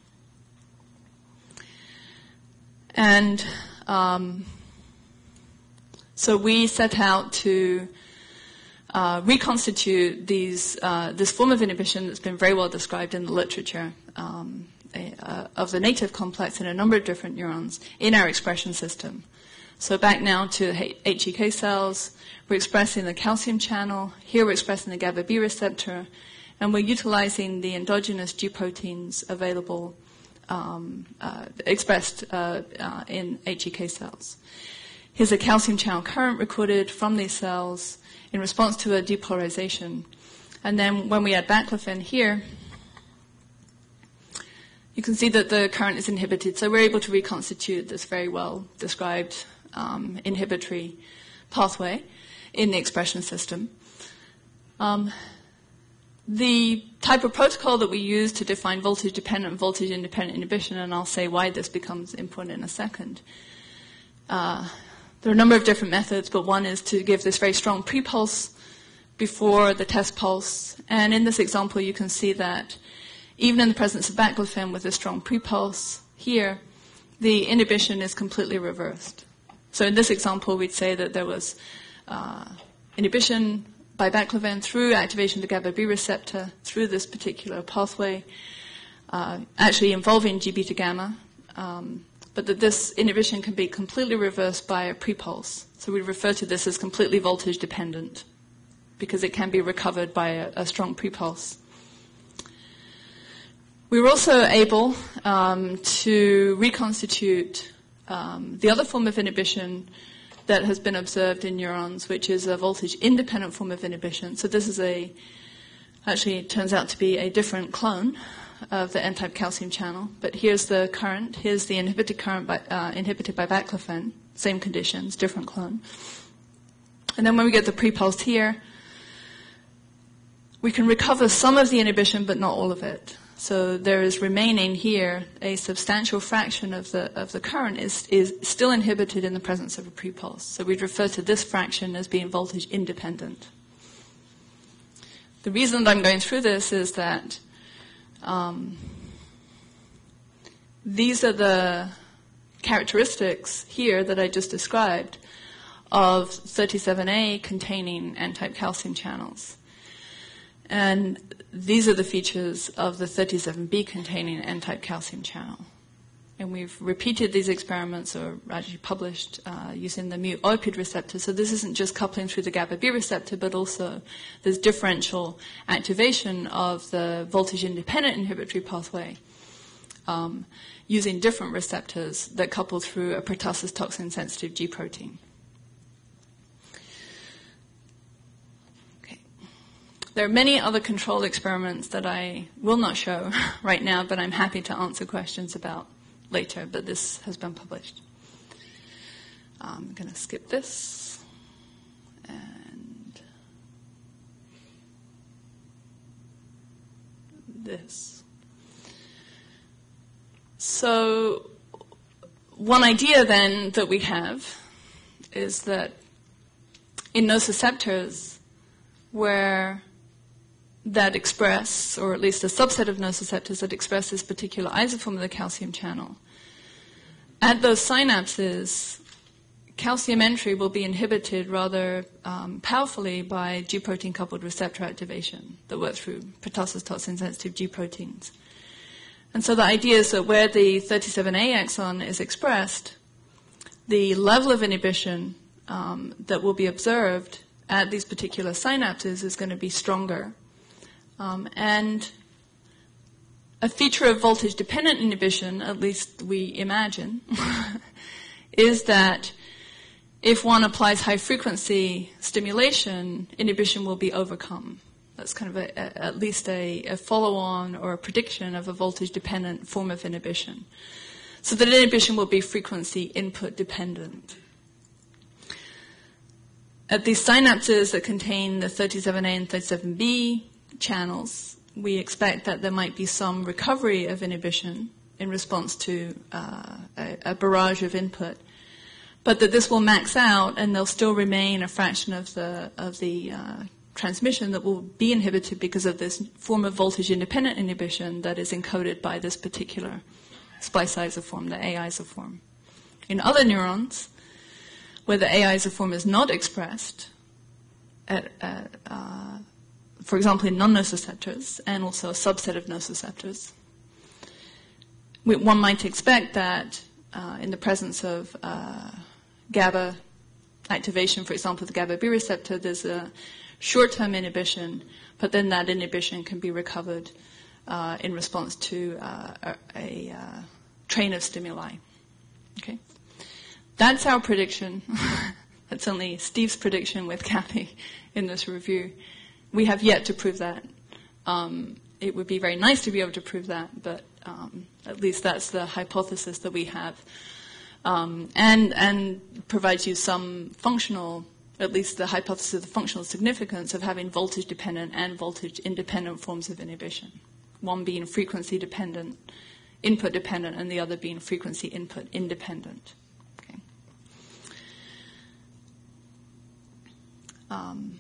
And um, so we set out to uh, reconstitute these, uh, this form of inhibition that's been very well described in the literature um, uh, of the native complex in a number of different neurons in our expression system. So back now to H E K cells, we're expressing the calcium channel. Here we're expressing the GABA B receptor, and we're utilizing the endogenous G proteins available, um, uh, expressed uh, uh, in H E K cells. Here's a calcium channel current recorded from these cells in response to a depolarization. And then when we add baclofen here, you can see that the current is inhibited. So we're able to reconstitute this very well described Um, inhibitory pathway in the expression system. Um, the type of protocol that we use to define voltage-dependent and voltage-independent inhibition, and I'll say why this becomes important in a second. Uh, there are a number of different methods, but one is to give this very strong pre-pulse before the test pulse. And in this example, you can see that even in the presence of baclofen with a strong pre-pulse here, the inhibition is completely reversed. So in this example, we'd say that there was uh, inhibition by baclofen through activation of the GABA B receptor through this particular pathway, uh, actually involving G beta gamma, um, but that this inhibition can be completely reversed by a pre-pulse. So we refer to this as completely voltage dependent because it can be recovered by a, a strong pre-pulse. We were also able um, to reconstitute Um, the other form of inhibition that has been observed in neurons, which is a voltage-independent form of inhibition. So this is a, actually it turns out to be a different clone of the N-type calcium channel. But here's the current. Here's the inhibited current by, uh, inhibited by baclofen. Same conditions, different clone. And then when we get the pre-pulse here, we can recover some of the inhibition, but not all of it. So there is remaining here a substantial fraction of the of the current is is still inhibited in the presence of a pre-pulse. So we'd refer to this fraction as being voltage independent. The reason that I'm going through this is that um, these are the characteristics here that I just described of thirty-seven A containing N-type calcium channels. And these are the features of the thirty-seven B containing N-type calcium channel. And we've repeated these experiments, or actually published, uh, using the mu opioid receptor. So this isn't just coupling through the GABA B receptor, but also there's differential activation of the voltage-independent inhibitory pathway um, using different receptors that couple through a pertussis toxin-sensitive G protein. There are many other control experiments that I will not show right now, but I'm happy to answer questions about later, but this has been published. I'm going to skip this. And this. So one idea then that we have is that in nociceptors where that express, or at least a subset of nociceptors that express this particular isoform of the calcium channel, at those synapses, calcium entry will be inhibited rather um, powerfully by G protein-coupled receptor activation that work through pertussis toxin-sensitive G proteins. And so the idea is that where the thirty-seven A exon is expressed, the level of inhibition um, that will be observed at these particular synapses is going to be stronger. Um, and a feature of voltage-dependent inhibition, at least we imagine, is that if one applies high-frequency stimulation, inhibition will be overcome. That's kind of a, a, at least a, a follow-on or a prediction of a voltage-dependent form of inhibition. So that inhibition will be frequency input-dependent. At these synapses that contain the thirty-seven A and thirty-seven B channels, we expect that there might be some recovery of inhibition in response to uh, a, a barrage of input, but that this will max out and there'll still remain a fraction of the of the uh, transmission that will be inhibited because of this form of voltage-independent inhibition that is encoded by this particular splice isoform, the A isoform. In other neurons, where the A isoform is not expressed, at, at, uh, for example, in non-nociceptors and also a subset of nociceptors, we, one might expect that uh, in the presence of uh, GABA activation, for example, the GABA B receptor, there's a short-term inhibition, but then that inhibition can be recovered uh, in response to uh, a, a uh, train of stimuli. Okay, that's our prediction. That's only Steve's prediction with Kathy in this review. We have yet to prove that. Um, it would be very nice to be able to prove that, but um, at least that's the hypothesis that we have, um, and and provides you some functional. At least the hypothesis of the functional significance of having voltage-dependent and voltage-independent forms of inhibition, one being frequency-dependent, input-dependent, and the other being frequency-input-independent. Okay. Um,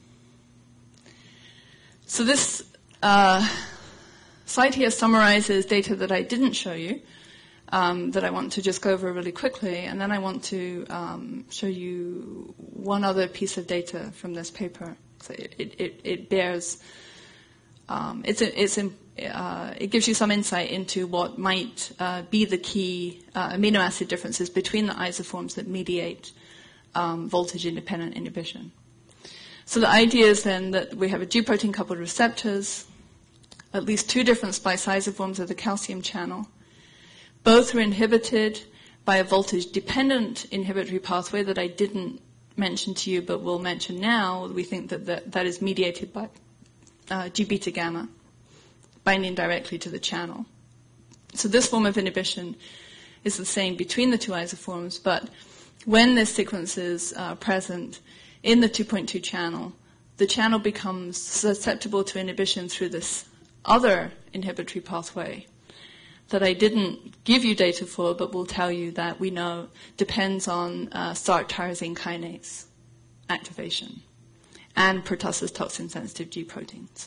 so this uh, slide here summarizes data that I didn't show you, Um, that I want to just go over really quickly, and then I want to um, show you one other piece of data from this paper. So it, it, it bears, um, it's, a, it's a, uh, it gives you some insight into what might uh, be the key uh, amino acid differences between the isoforms that mediate um, voltage-independent inhibition. So the idea is then that we have a G protein-coupled receptors, at least two different splice isoforms of the calcium channel. Both are inhibited by a voltage-dependent inhibitory pathway that I didn't mention to you but will mention now. We think that that, that is mediated by uh, G beta gamma, binding directly to the channel. So this form of inhibition is the same between the two isoforms, but when this sequence is uh, present in the two point two channel, the channel becomes susceptible to inhibition through this other inhibitory pathway that I didn't give you data for, but will tell you that we know depends on uh, Src tyrosine kinase activation and pertussis toxin-sensitive G proteins.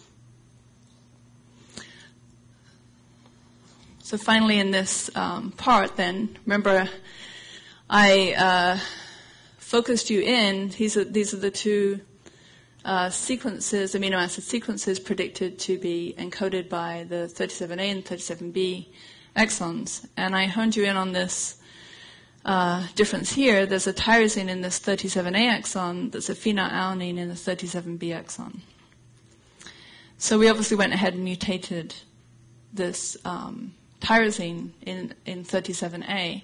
So finally in this um, part then, remember I uh, focused you in, these are, these are the two Uh, sequences, amino acid sequences predicted to be encoded by the thirty-seven A and thirty-seven B exons. And I honed you in on this uh, difference here. There's a tyrosine in this thirty-seven A exon, there's a phenylalanine in the thirty-seven B exon. So we obviously went ahead and mutated this um, tyrosine in, in thirty-seven A.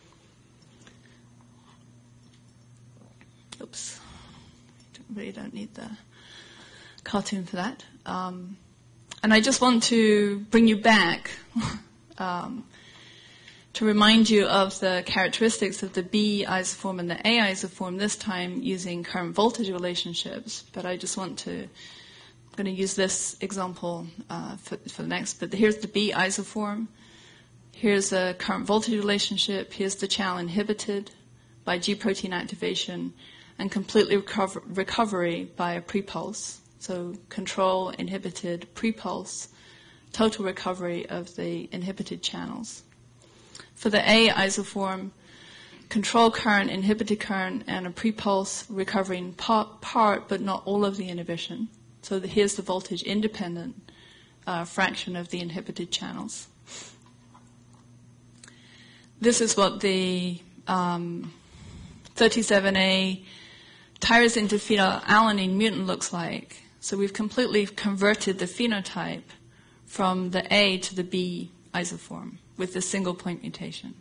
Oops. Really don't need the cartoon for that. Um, and I just want to bring you back um, to remind you of the characteristics of the B isoform and the A isoform, this time using current voltage relationships. But I just want to, I'm going to use this example uh, for, for the next. But here's the B isoform. Here's a current voltage relationship. Here's the channel inhibited by G protein activation, and completely recover, recovery by a prepulse. So control, inhibited, prepulse, total recovery of the inhibited channels. For the A isoform, control current, inhibitor current, and a pre-pulse recovering part, part, but not all of the inhibition. So the, here's the voltage-independent uh, fraction of the inhibited channels. This is what the um, thirty-seven A tyrosine to phenylalanine mutant looks like. So we've completely converted the phenotype from the A to the B isoform with this single point mutation.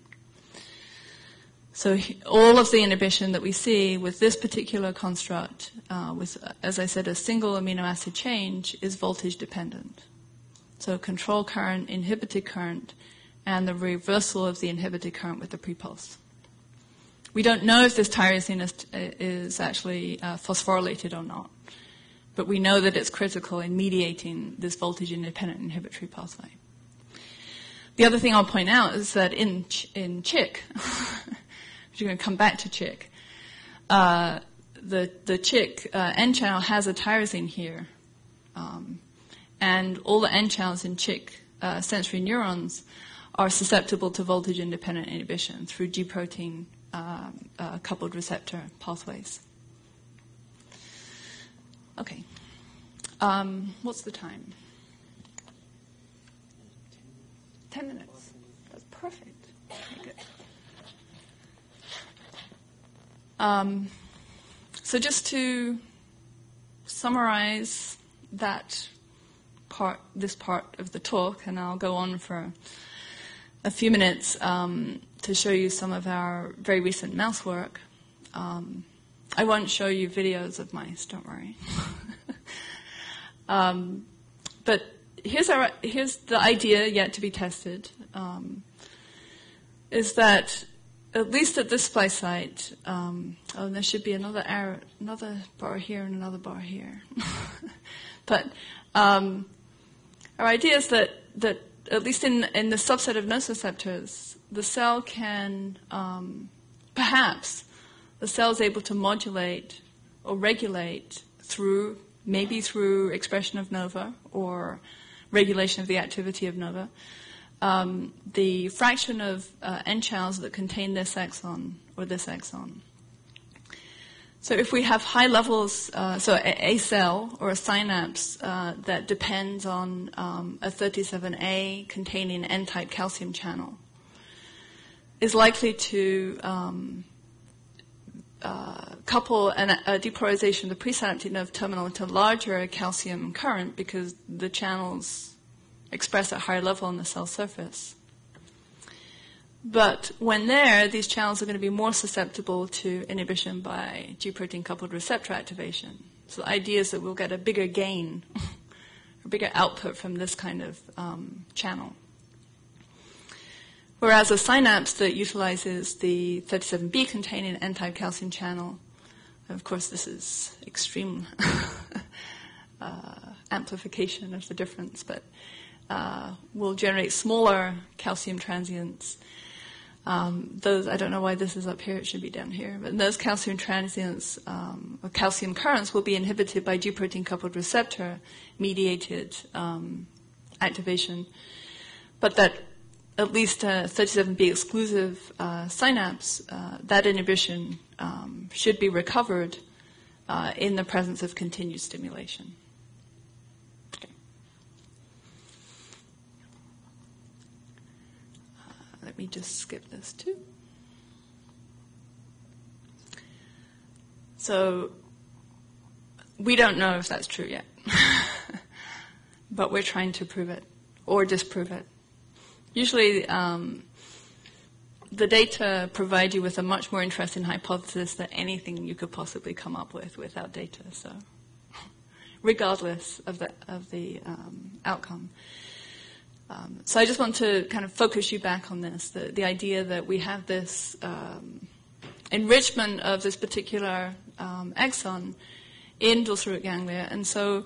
So all of the inhibition that we see with this particular construct, uh, with, as I said, a single amino acid change, is voltage dependent. So control current, inhibited current, and the reversal of the inhibited current with the pre-pulse. We don't know if this tyrosine is, is actually uh, phosphorylated or not, but we know that it's critical in mediating this voltage-independent inhibitory pathway. The other thing I'll point out is that in ch- in chick, which we're going to come back to chick, uh, the the chick uh, N channel has a tyrosine here, um, and all the N channels in chick uh, sensory neurons are susceptible to voltage-independent inhibition through G protein uh, uh, coupled receptor pathways. Okay. Um, what's the time? Ten minutes. That's perfect. Okay, good. Um, so just to summarize that part, this part of the talk, and I'll go on for a few minutes um, to show you some of our very recent mouse work. Um, I won't show you videos of mice, don't worry. um, but here's our here's the idea yet to be tested, um, is that at least at this splice site, um, oh, and there should be another arrow, another bar here and another bar here. But um, our idea is that that at least in in the subset of nociceptors, the cell can um, perhaps the cell is able to modulate or regulate through, maybe through expression of nova or regulation of the activity of nova, um, the fraction of uh, N channels that contain this exon or this exon. So if we have high levels, uh, so a, a cell or a synapse uh, that depends on um, a thirty-seven A containing N-type calcium channel is likely to um, Uh, couple an, a depolarization of the presynaptic nerve terminal into larger calcium current because the channels express at higher level on the cell surface. But when there, these channels are going to be more susceptible to inhibition by G protein coupled receptor activation. So the idea is that we'll get a bigger gain, a bigger output from this kind of um, channel. Whereas a synapse that utilizes the thirty-seven B containing N-type calcium channel, of course this is extreme uh, amplification of the difference, but uh, will generate smaller calcium transients. Um, those, I don't know why this is up here, it should be down here, but those calcium transients, um, or calcium currents will be inhibited by G protein coupled receptor mediated um, activation, but that at least a thirty-seven B exclusive uh, synapse, uh, that inhibition um, should be recovered uh, in the presence of continued stimulation. Okay. Uh, let me just skip this too. So we don't know if that's true yet, but we're trying to prove it or disprove it. Usually, um, the data provide you with a much more interesting hypothesis than anything you could possibly come up with without data. So, regardless of the of the um, outcome, um, so I just want to kind of focus you back on this: the the idea that we have this um, enrichment of this particular um, exon in dorsal root ganglia, and so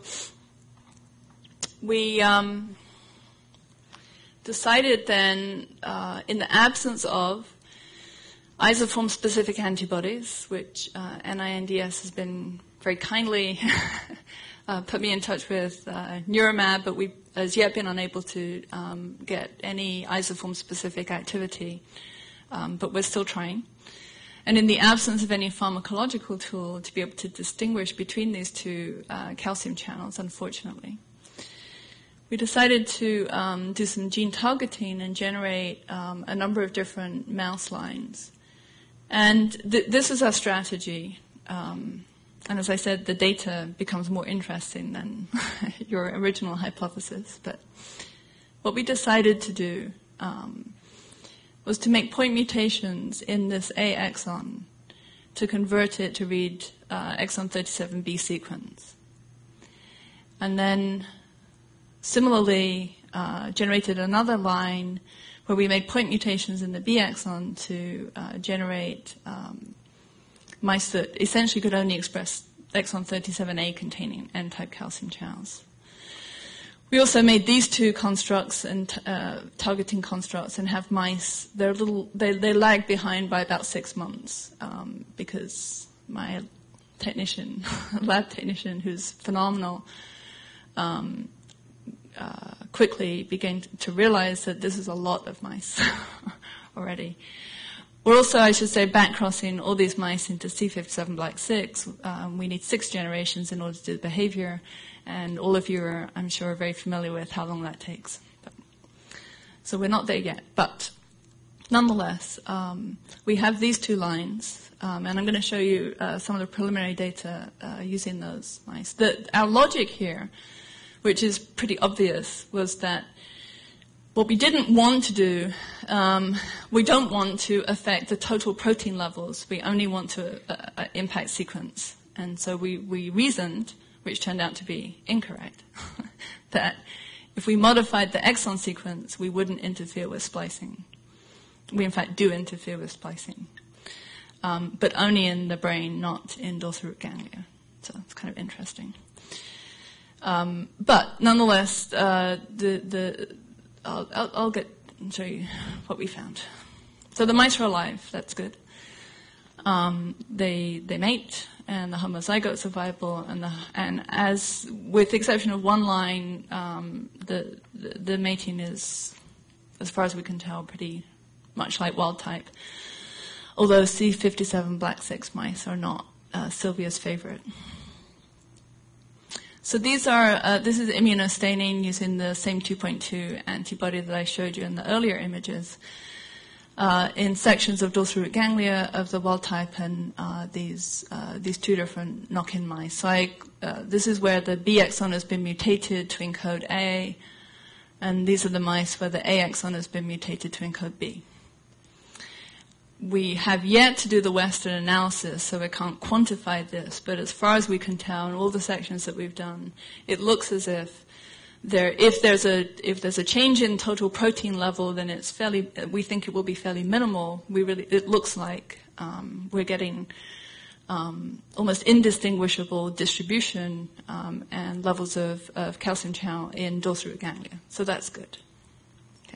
we. Um, decided then, uh, in the absence of isoform-specific antibodies, which uh, N I N D S has been very kindly uh, put me in touch with uh, Neuromab, but we've as yet been unable to um, get any isoform-specific activity, um, but we're still trying. And in the absence of any pharmacological tool to be able to distinguish between these two uh, calcium channels, unfortunately, we decided to um, do some gene targeting and generate um, a number of different mouse lines. And th- this is our strategy. Um, and as I said, the data becomes more interesting than your original hypothesis. But what we decided to do um, was to make point mutations in this A exon to convert it to read uh, exon thirty-seven B sequence. And then similarly uh, generated another line where we made point mutations in the B exon to uh, generate um, mice that essentially could only express exon thirty-seven A containing N-type calcium channels. We also made these two constructs and uh, targeting constructs and have mice. They're a little. They, they lag behind by about six months um, because my technician, lab technician, who's phenomenal, um, uh, quickly began to realize that this is a lot of mice already. We're also, I should say, back-crossing all these mice into C fifty-seven black six. Um, we need six generations in order to do the behavior. And all of you are, I'm sure, are very familiar with how long that takes. But, so we're not there yet. But nonetheless, um, we have these two lines, um, and I'm going to show you uh, some of the preliminary data uh, using those mice. The, our logic here, which is pretty obvious, was that what we didn't want to do, um, we don't want to affect the total protein levels. We only want to uh, impact sequence. And so we, we reasoned, which turned out to be incorrect, that if we modified the exon sequence, we wouldn't interfere with splicing. We, in fact, do interfere with splicing, um, but only in the brain, not in dorsal root ganglia. So it's kind of interesting. Um, but nonetheless, uh, the, the, I'll, I'll, I'll get and show you what we found. So the mice are alive. That's good. Um, they they mate, and the homozygotes are viable, and the, and as with the exception of one line, um, the, the the mating is, as far as we can tell, pretty much like wild type. Although C fifty-seven black six mice are not uh, Sylvia's favorite. So these are uh, this is immunostaining using the same two point two antibody that I showed you in the earlier images. Uh, in sections of dorsal root ganglia of the wild type and uh, these uh, these two different knock-in mice. So I, uh, this is where the B exon has been mutated to encode A, and these are the mice where the A exon has been mutated to encode B. We have yet to do the Western analysis, so we can't quantify this, but as far as we can tell in all the sections that we've done, it looks as if There, if there's a if there's a change in total protein level, then it's fairly. We think it will be fairly minimal. We really, it looks like um, we're getting um, almost indistinguishable distribution um, and levels of, of calcium channel in dorsal root ganglia. So that's good. Okay.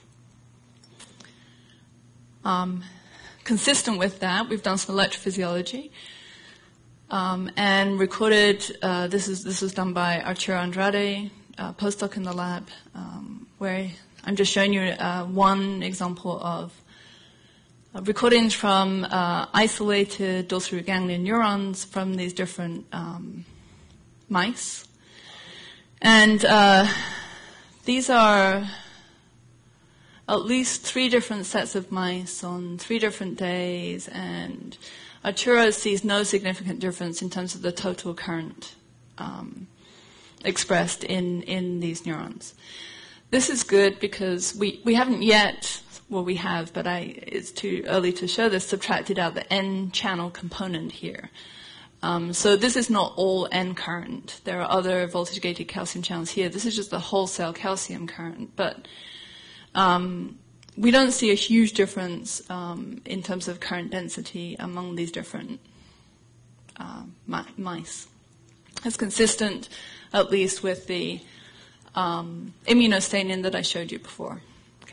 Um, consistent with that, we've done some electrophysiology. Um, and recorded. Uh, this is this was done by Arturo Andrade. Uh, postdoc in the lab, um, where I'm just showing you uh, one example of uh, recordings from uh, isolated dorsal root ganglion neurons from these different um, mice. And uh, these are at least three different sets of mice on three different days, and Arturo sees no significant difference in terms of the total current um, expressed in, in these neurons. This is good because we, we haven't yet, well we have, but I, it's too early to show this, subtracted out the N-channel component here. Um, so this is not all N current. There are other voltage-gated calcium channels here. This is just the wholesale calcium current. But um, we don't see a huge difference um, in terms of current density among these different uh, mi- mice. It's consistent, at least with the um, immunostaining that I showed you before. Okay.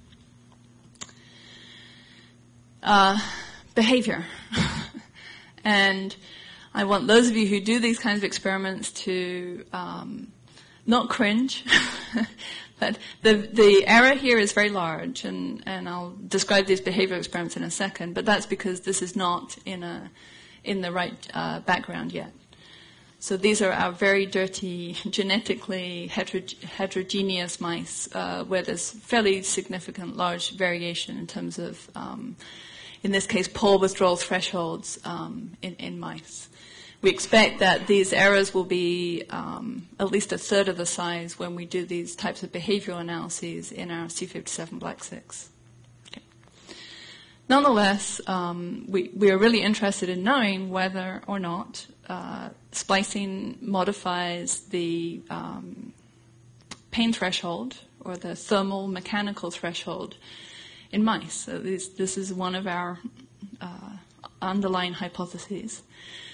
Uh, behavior. And I want those of you who do these kinds of experiments to um, not cringe, but the the error here is very large, and, and I'll describe these behavioral experiments in a second, but that's because this is not in a in the right uh, background yet. So these are our very dirty, genetically heterog- heterogeneous mice, uh, where there's fairly significant large variation in terms of, um, in this case, pore withdrawal thresholds um, in, in mice. We expect that these errors will be um, at least a third of the size when we do these types of behavioral analyses in our C fifty-seven Black six. Okay. Nonetheless, um, we, we are really interested in knowing whether or not uh, splicing modifies the um, pain threshold or the thermal mechanical threshold in mice. So this, this is one of our uh, underlying hypotheses.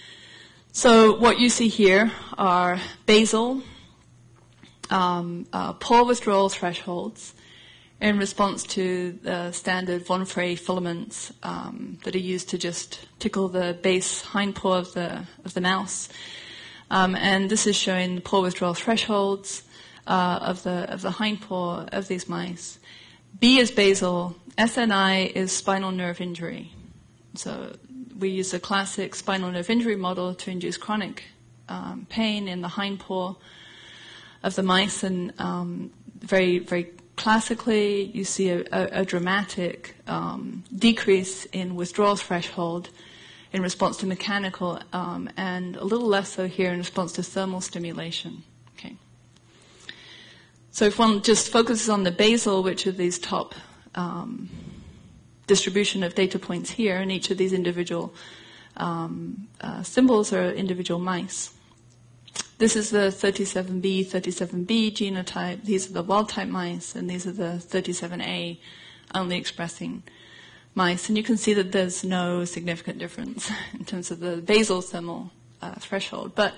So what you see here are basal um, uh, pore withdrawal thresholds in response to the standard von Frey filaments um, that are used to just tickle the base hind paw of the of the mouse. Um, and this is showing the pore withdrawal thresholds uh, of the of the hind paw of these mice. B is basal. S N I is spinal nerve injury. So we use a classic spinal nerve injury model to induce chronic um, pain in the hind paw of the mice, and um, very, very classically, you see a, a, a dramatic um, decrease in withdrawal threshold in response to mechanical, um, and a little less so here in response to thermal stimulation. Okay. So if one just focuses on the basal, which are these top um, distribution of data points here, and each of these individual um, uh, symbols are individual mice. This is the thirty-seven B, thirty-seven B genotype. These are the wild-type mice, and these are the thirty-seven A only expressing mice. And you can see that there's no significant difference in terms of the basal thermal uh, threshold. But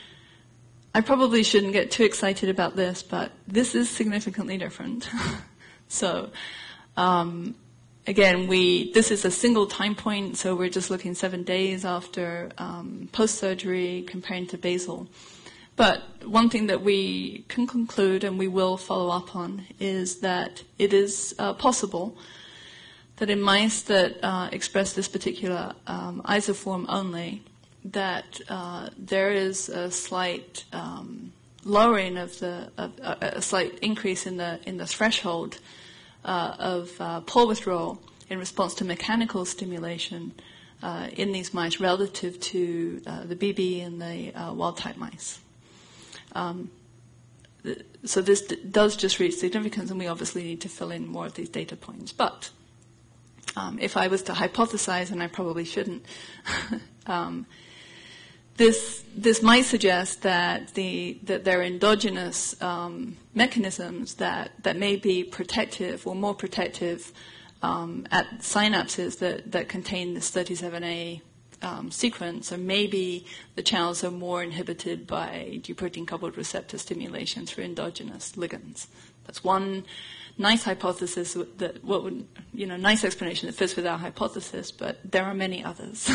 I probably shouldn't get too excited about this, but this is significantly different. so, um, again, we this is a single time point, so we're just looking seven days after um, post-surgery comparing to basal. But one thing that we can conclude, and we will follow up on, is that it is uh, possible that in mice that uh, express this particular um, isoform only, that uh, there is a slight um, lowering of the, of, uh, a slight increase in the in the threshold uh, of uh, pore withdrawal in response to mechanical stimulation uh, in these mice relative to uh, the B B and the uh, wild-type mice. Um, th- so this d- does just reach significance, and we obviously need to fill in more of these data points. But um, if I was to hypothesize, and I probably shouldn't, um, this this might suggest that the that there are endogenous um, mechanisms that, that may be protective or more protective um, at synapses that, that contain this thirty-seven A Um, sequence, or maybe the channels are more inhibited by G protein-coupled receptor stimulation through endogenous ligands. That's one nice hypothesis that what would you know nice explanation that fits with our hypothesis, but there are many others.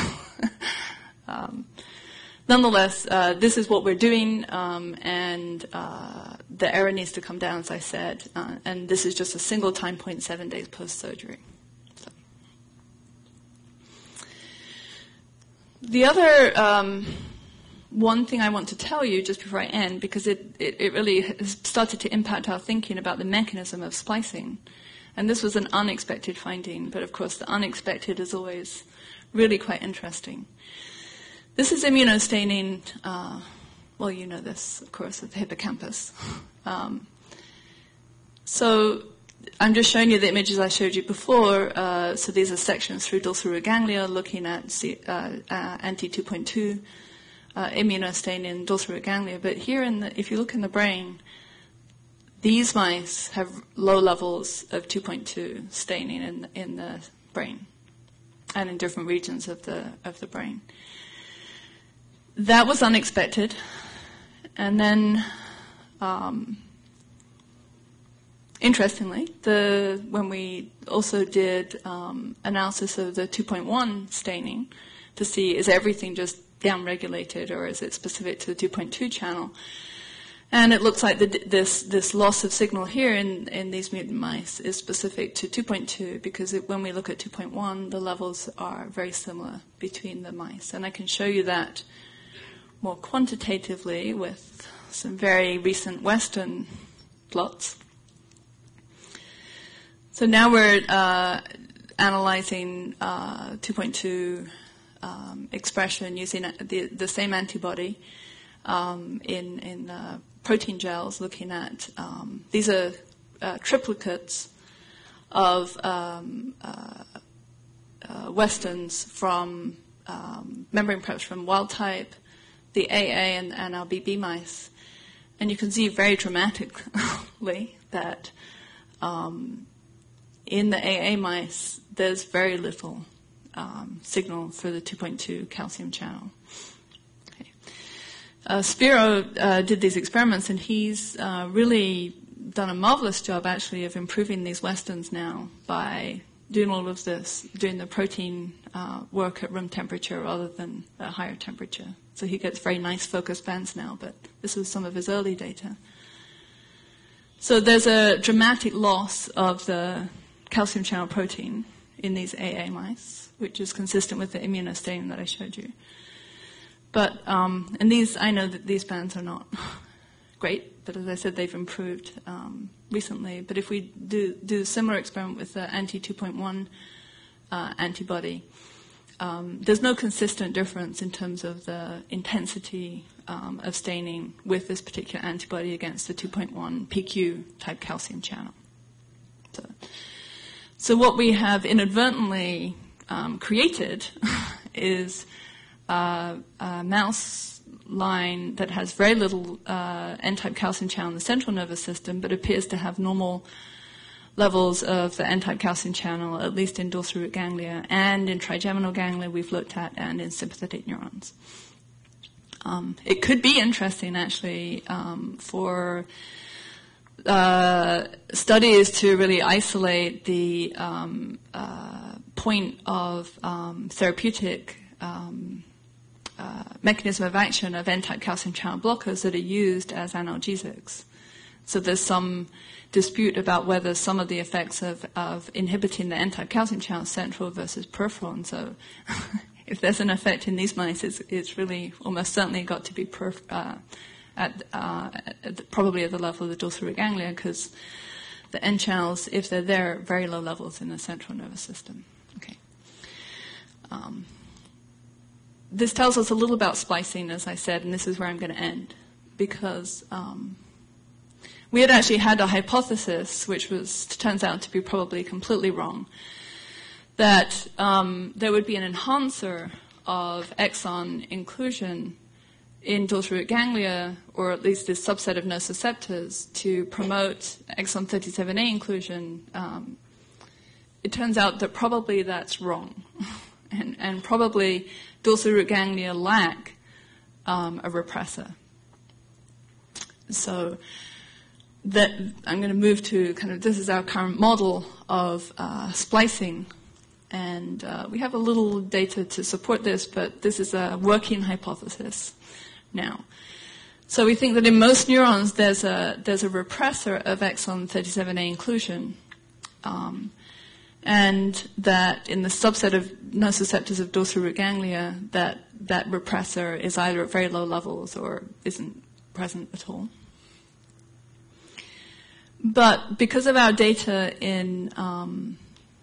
um, nonetheless, uh, this is what we're doing, um, and uh, the error needs to come down, as I said, uh, and this is just a single time point, seven days post-surgery. The other um, one thing I want to tell you just before I end, because it, it, it really has started to impact our thinking about the mechanism of splicing, and this was an unexpected finding, but of course the unexpected is always really quite interesting. This is immunostaining, uh, well you know this of course, of the hippocampus. Um, so I'm just showing you the images I showed you before. Uh, so these are sections through dorsal ganglia looking at C, uh, uh, anti two point two uh, immunostaining dorsal ganglia. But here, in the, if you look in the brain, these mice have low levels of two point two staining in in the brain and in different regions of the of the brain. That was unexpected, and then. Um, Interestingly, the, when we also did um, analysis of the two point one staining to see is everything just downregulated or is it specific to the two point two channel, And it looks like the, this this loss of signal here in, in these mutant mice is specific to two point two, because it, when we look at two point one, the levels are very similar between the mice. And I can show you that more quantitatively with some very recent Western plots. So now we're uh, analyzing uh, two point two um, expression using the, the same antibody um, in, in uh, protein gels, looking at, um, these are uh, triplicates of um, uh, uh, Westerns from um, membrane preps from wild type, the A A and, and our B B mice. And you can see very dramatically that um, in the A A mice, there's very little um, signal for the two point two calcium channel. Okay. Uh, Spiro uh, did these experiments, and he's uh, really done a marvelous job, actually, of improving these Westerns now by doing all of this, doing the protein uh, work at room temperature rather than at higher temperature. So he gets very nice focused bands now, but this was some of his early data. So there's a dramatic loss of the calcium channel protein in these A A mice, which is consistent with the immunostaining that I showed you. But, um, and these, I know that these bands are not great, but as I said, they've improved um, recently. But if we do, do a similar experiment with the anti two point one uh, antibody, um, there's no consistent difference in terms of the intensity um, of staining with this particular antibody against the two point one P Q type calcium channel. So, so what we have inadvertently um, created is uh, a mouse line that has very little uh, N-type calcium channel in the central nervous system, but appears to have normal levels of the N-type calcium channel, at least in dorsal root ganglia, and in trigeminal ganglia we've looked at, and in sympathetic neurons. Um, it could be interesting, actually, um, for uh, studies to really isolate the um, uh, point of um, therapeutic um, uh, mechanism of action of N-type calcium channel blockers that are used as analgesics. So there's some dispute about whether some of the effects of, of inhibiting the N-type calcium channel central versus peripheral. And so if there's an effect in these mice, it's, it's really almost certainly got to be perf- uh, at, uh, at the, probably at the level of the dorsal root ganglia, because the N channels, if they're there, are very low levels in the central nervous system. Okay. Um, this tells us a little about splicing, as I said, and this is where I'm going to end, because um, we had actually had a hypothesis, which was turns out to be probably completely wrong, that um, there would be an enhancer of exon inclusion in dorsal root ganglia, or at least this subset of nociceptors, to promote exon thirty-seven A inclusion. Um, it turns out that probably that's wrong, and, and probably dorsal root ganglia lack um, a repressor. So that I'm going to move to kind of, this is our current model of uh, splicing. And uh, we have a little data to support this, but this is a working hypothesis now. So we think that in most neurons there's a, there's a repressor of exon thirty-seven A inclusion. Um, and that in the subset of nociceptors of dorsal root ganglia, that that repressor is either at very low levels or isn't present at all. But because of our data in um,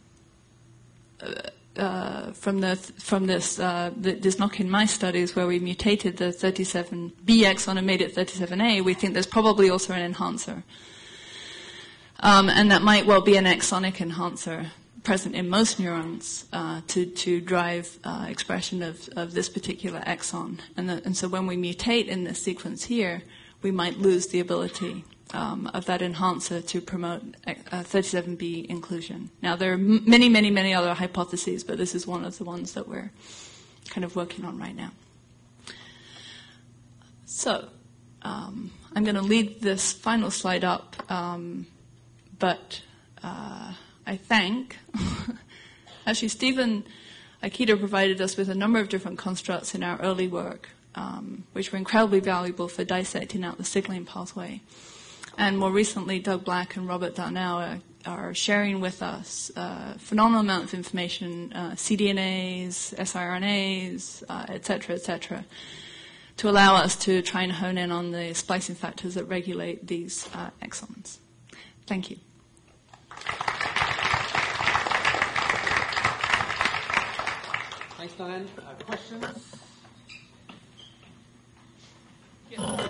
uh, from the from this uh, the, this knock-in mice studies where we mutated the thirty-seven B exon and made it thirty-seven A, we think there's probably also an enhancer, um, and that might well be an exonic enhancer present in most neurons uh, to to drive uh, expression of, of this particular exon, and the, and so when we mutate in this sequence here, we might lose the ability Um, of that enhancer to promote uh, thirty-seven B inclusion. Now, there are m- many, many, many other hypotheses, but this is one of the ones that we're kind of working on right now. So, um, I'm going to leave this final slide up, um, but uh, I thank, actually, Stephen Aikita provided us with a number of different constructs in our early work um, which were incredibly valuable for dissecting out the signaling pathway. And more recently, Doug Black and Robert Darnell are, are sharing with us a phenomenal amount of information, uh, cDNAs, siRNAs, uh, et cetera, et cetera, to allow us to try and hone in on the splicing factors that regulate these uh, exons. Thank you. Thanks, Diane. Uh, questions? Yes.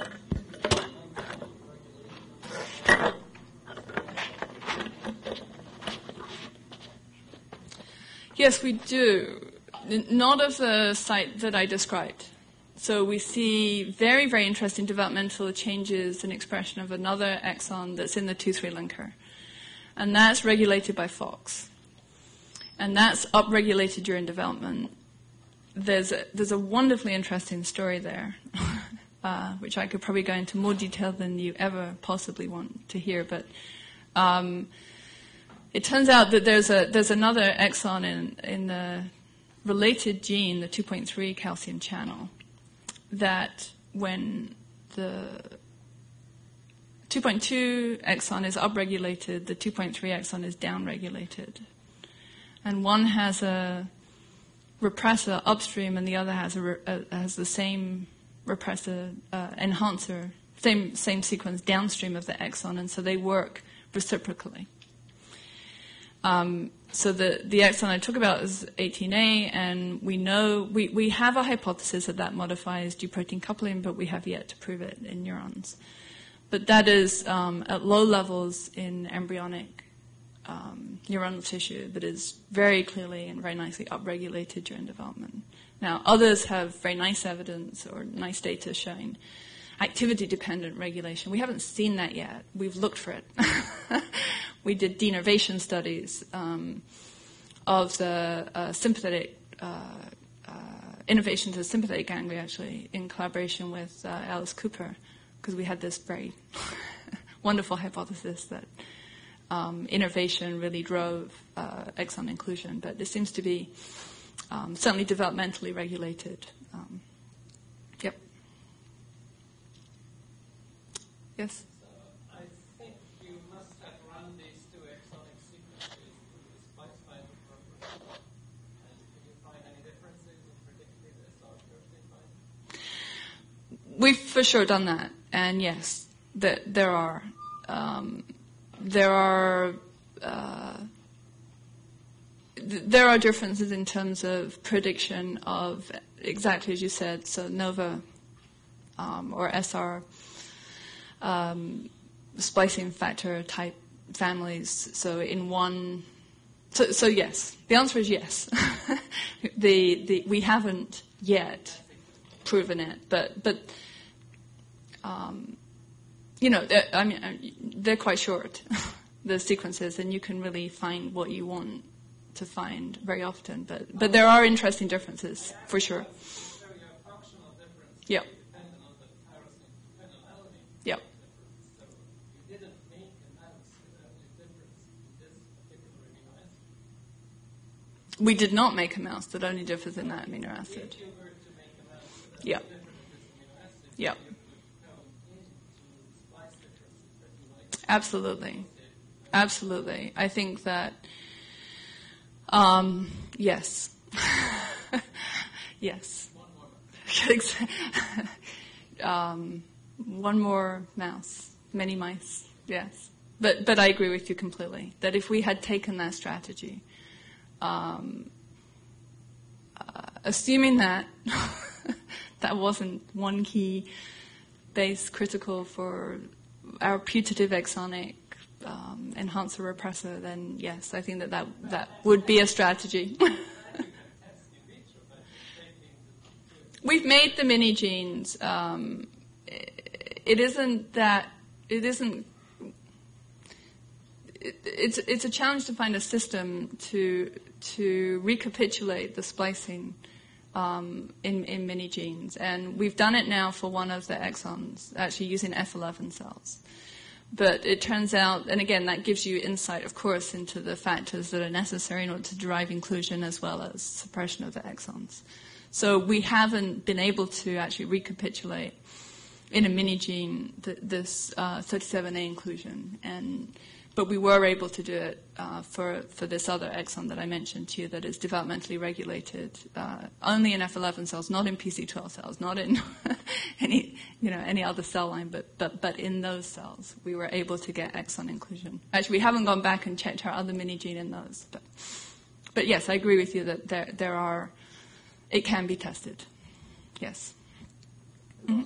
Yes, we do. Not of the site that I described. So we see very, very interesting developmental changes in expression of another exon that's in the two three linker. And that's regulated by FOX. And that's upregulated during development. There's a, there's a wonderfully interesting story there, uh, which I could probably go into more detail than you ever possibly want to hear. But um, it turns out that there's a there's another exon in in the related gene, the two point three calcium channel, that when the two point two exon is upregulated, the two point three exon is downregulated. And one has a repressor upstream and the other has a, a has the same repressor uh, enhancer, same same sequence downstream of the exon, and so they work reciprocally. Um, so the, the exon I talk about is eighteen A, and we know, we, we have a hypothesis that that modifies G-protein coupling, but we have yet to prove it in neurons. But that is um, at low levels in embryonic um, neuronal tissue that is very clearly and very nicely upregulated during development. Now, others have very nice evidence or nice data showing activity-dependent regulation. We haven't seen that yet. We've looked for it. We did denervation studies um, of the uh, sympathetic uh, uh, innervation to the sympathetic ganglia, actually, in collaboration with uh, Alice Cooper, because we had this very wonderful hypothesis that um, innervation really drove uh, exon inclusion. But it seems to be um, certainly developmentally regulated. Um, yep. Yes? We've for sure done that, and yes, th- there are um, there are uh, th- there are differences in terms of prediction of exactly as you said. So Nova um, or S R um, splicing factor type families. So in one, so, so yes, the answer is yes. the the we haven't yet proven it, but but. Um, you know, I mean, they're quite short, the sequences, and you can really find what you want to find very often. But but there are interesting differences, for sure. Yeah. Yeah. We did not make a mouse that only differs in that amino acid. Yeah. Yeah. Absolutely. Absolutely. I think that, um, yes. Yes. um, one more mouse, many mice, yes. But but I agree with you completely, that if we had taken that strategy, um, uh, assuming that that wasn't one key base critical for our putative exonic um, enhancer repressor, then yes, I think that that, that would be a strategy. We've made the mini genes. Um, it isn't that it isn't. It, it's it's a challenge to find a system to to recapitulate the splicing um, in in mini genes, and we've done it now for one of the exons, actually using F eleven cells. But it turns out, and again, that gives you insight, of course, into the factors that are necessary in order to derive inclusion as well as suppression of the exons. So we haven't been able to actually recapitulate in a mini gene th- this uh, thirty-seven A inclusion, and but we were able to do it uh, for for this other exon that I mentioned to you that is developmentally regulated uh, only in F eleven cells, not in P C twelve cells, not in any you know any other cell line, but but but in those cells we were able to get exon inclusion. Actually, we haven't gone back and checked our other mini gene in those, but but yes, I agree with you that there there are it can be tested. Yes. Mm-hmm.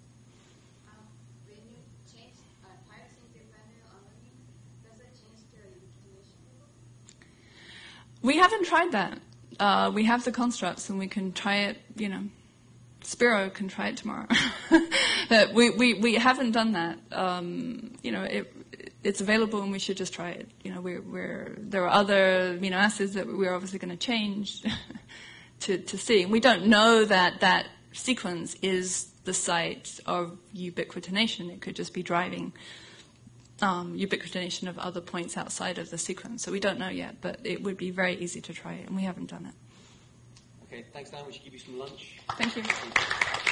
We haven't tried that. Uh, we have the constructs, and we can try it, you know, Spiro can try it tomorrow. we, we, we haven't done that. Um, you know, it, it's available, and we should just try it. You know, we're, we're, there are other amino acids that we're obviously going to change to, to see. And we don't know that that sequence is the site of ubiquitination. It could just be driving Um, ubiquitination of other points outside of the sequence. So we don't know yet, but it would be very easy to try it, and we haven't done it. Okay, thanks, Dan. We should give you some lunch. Thank you.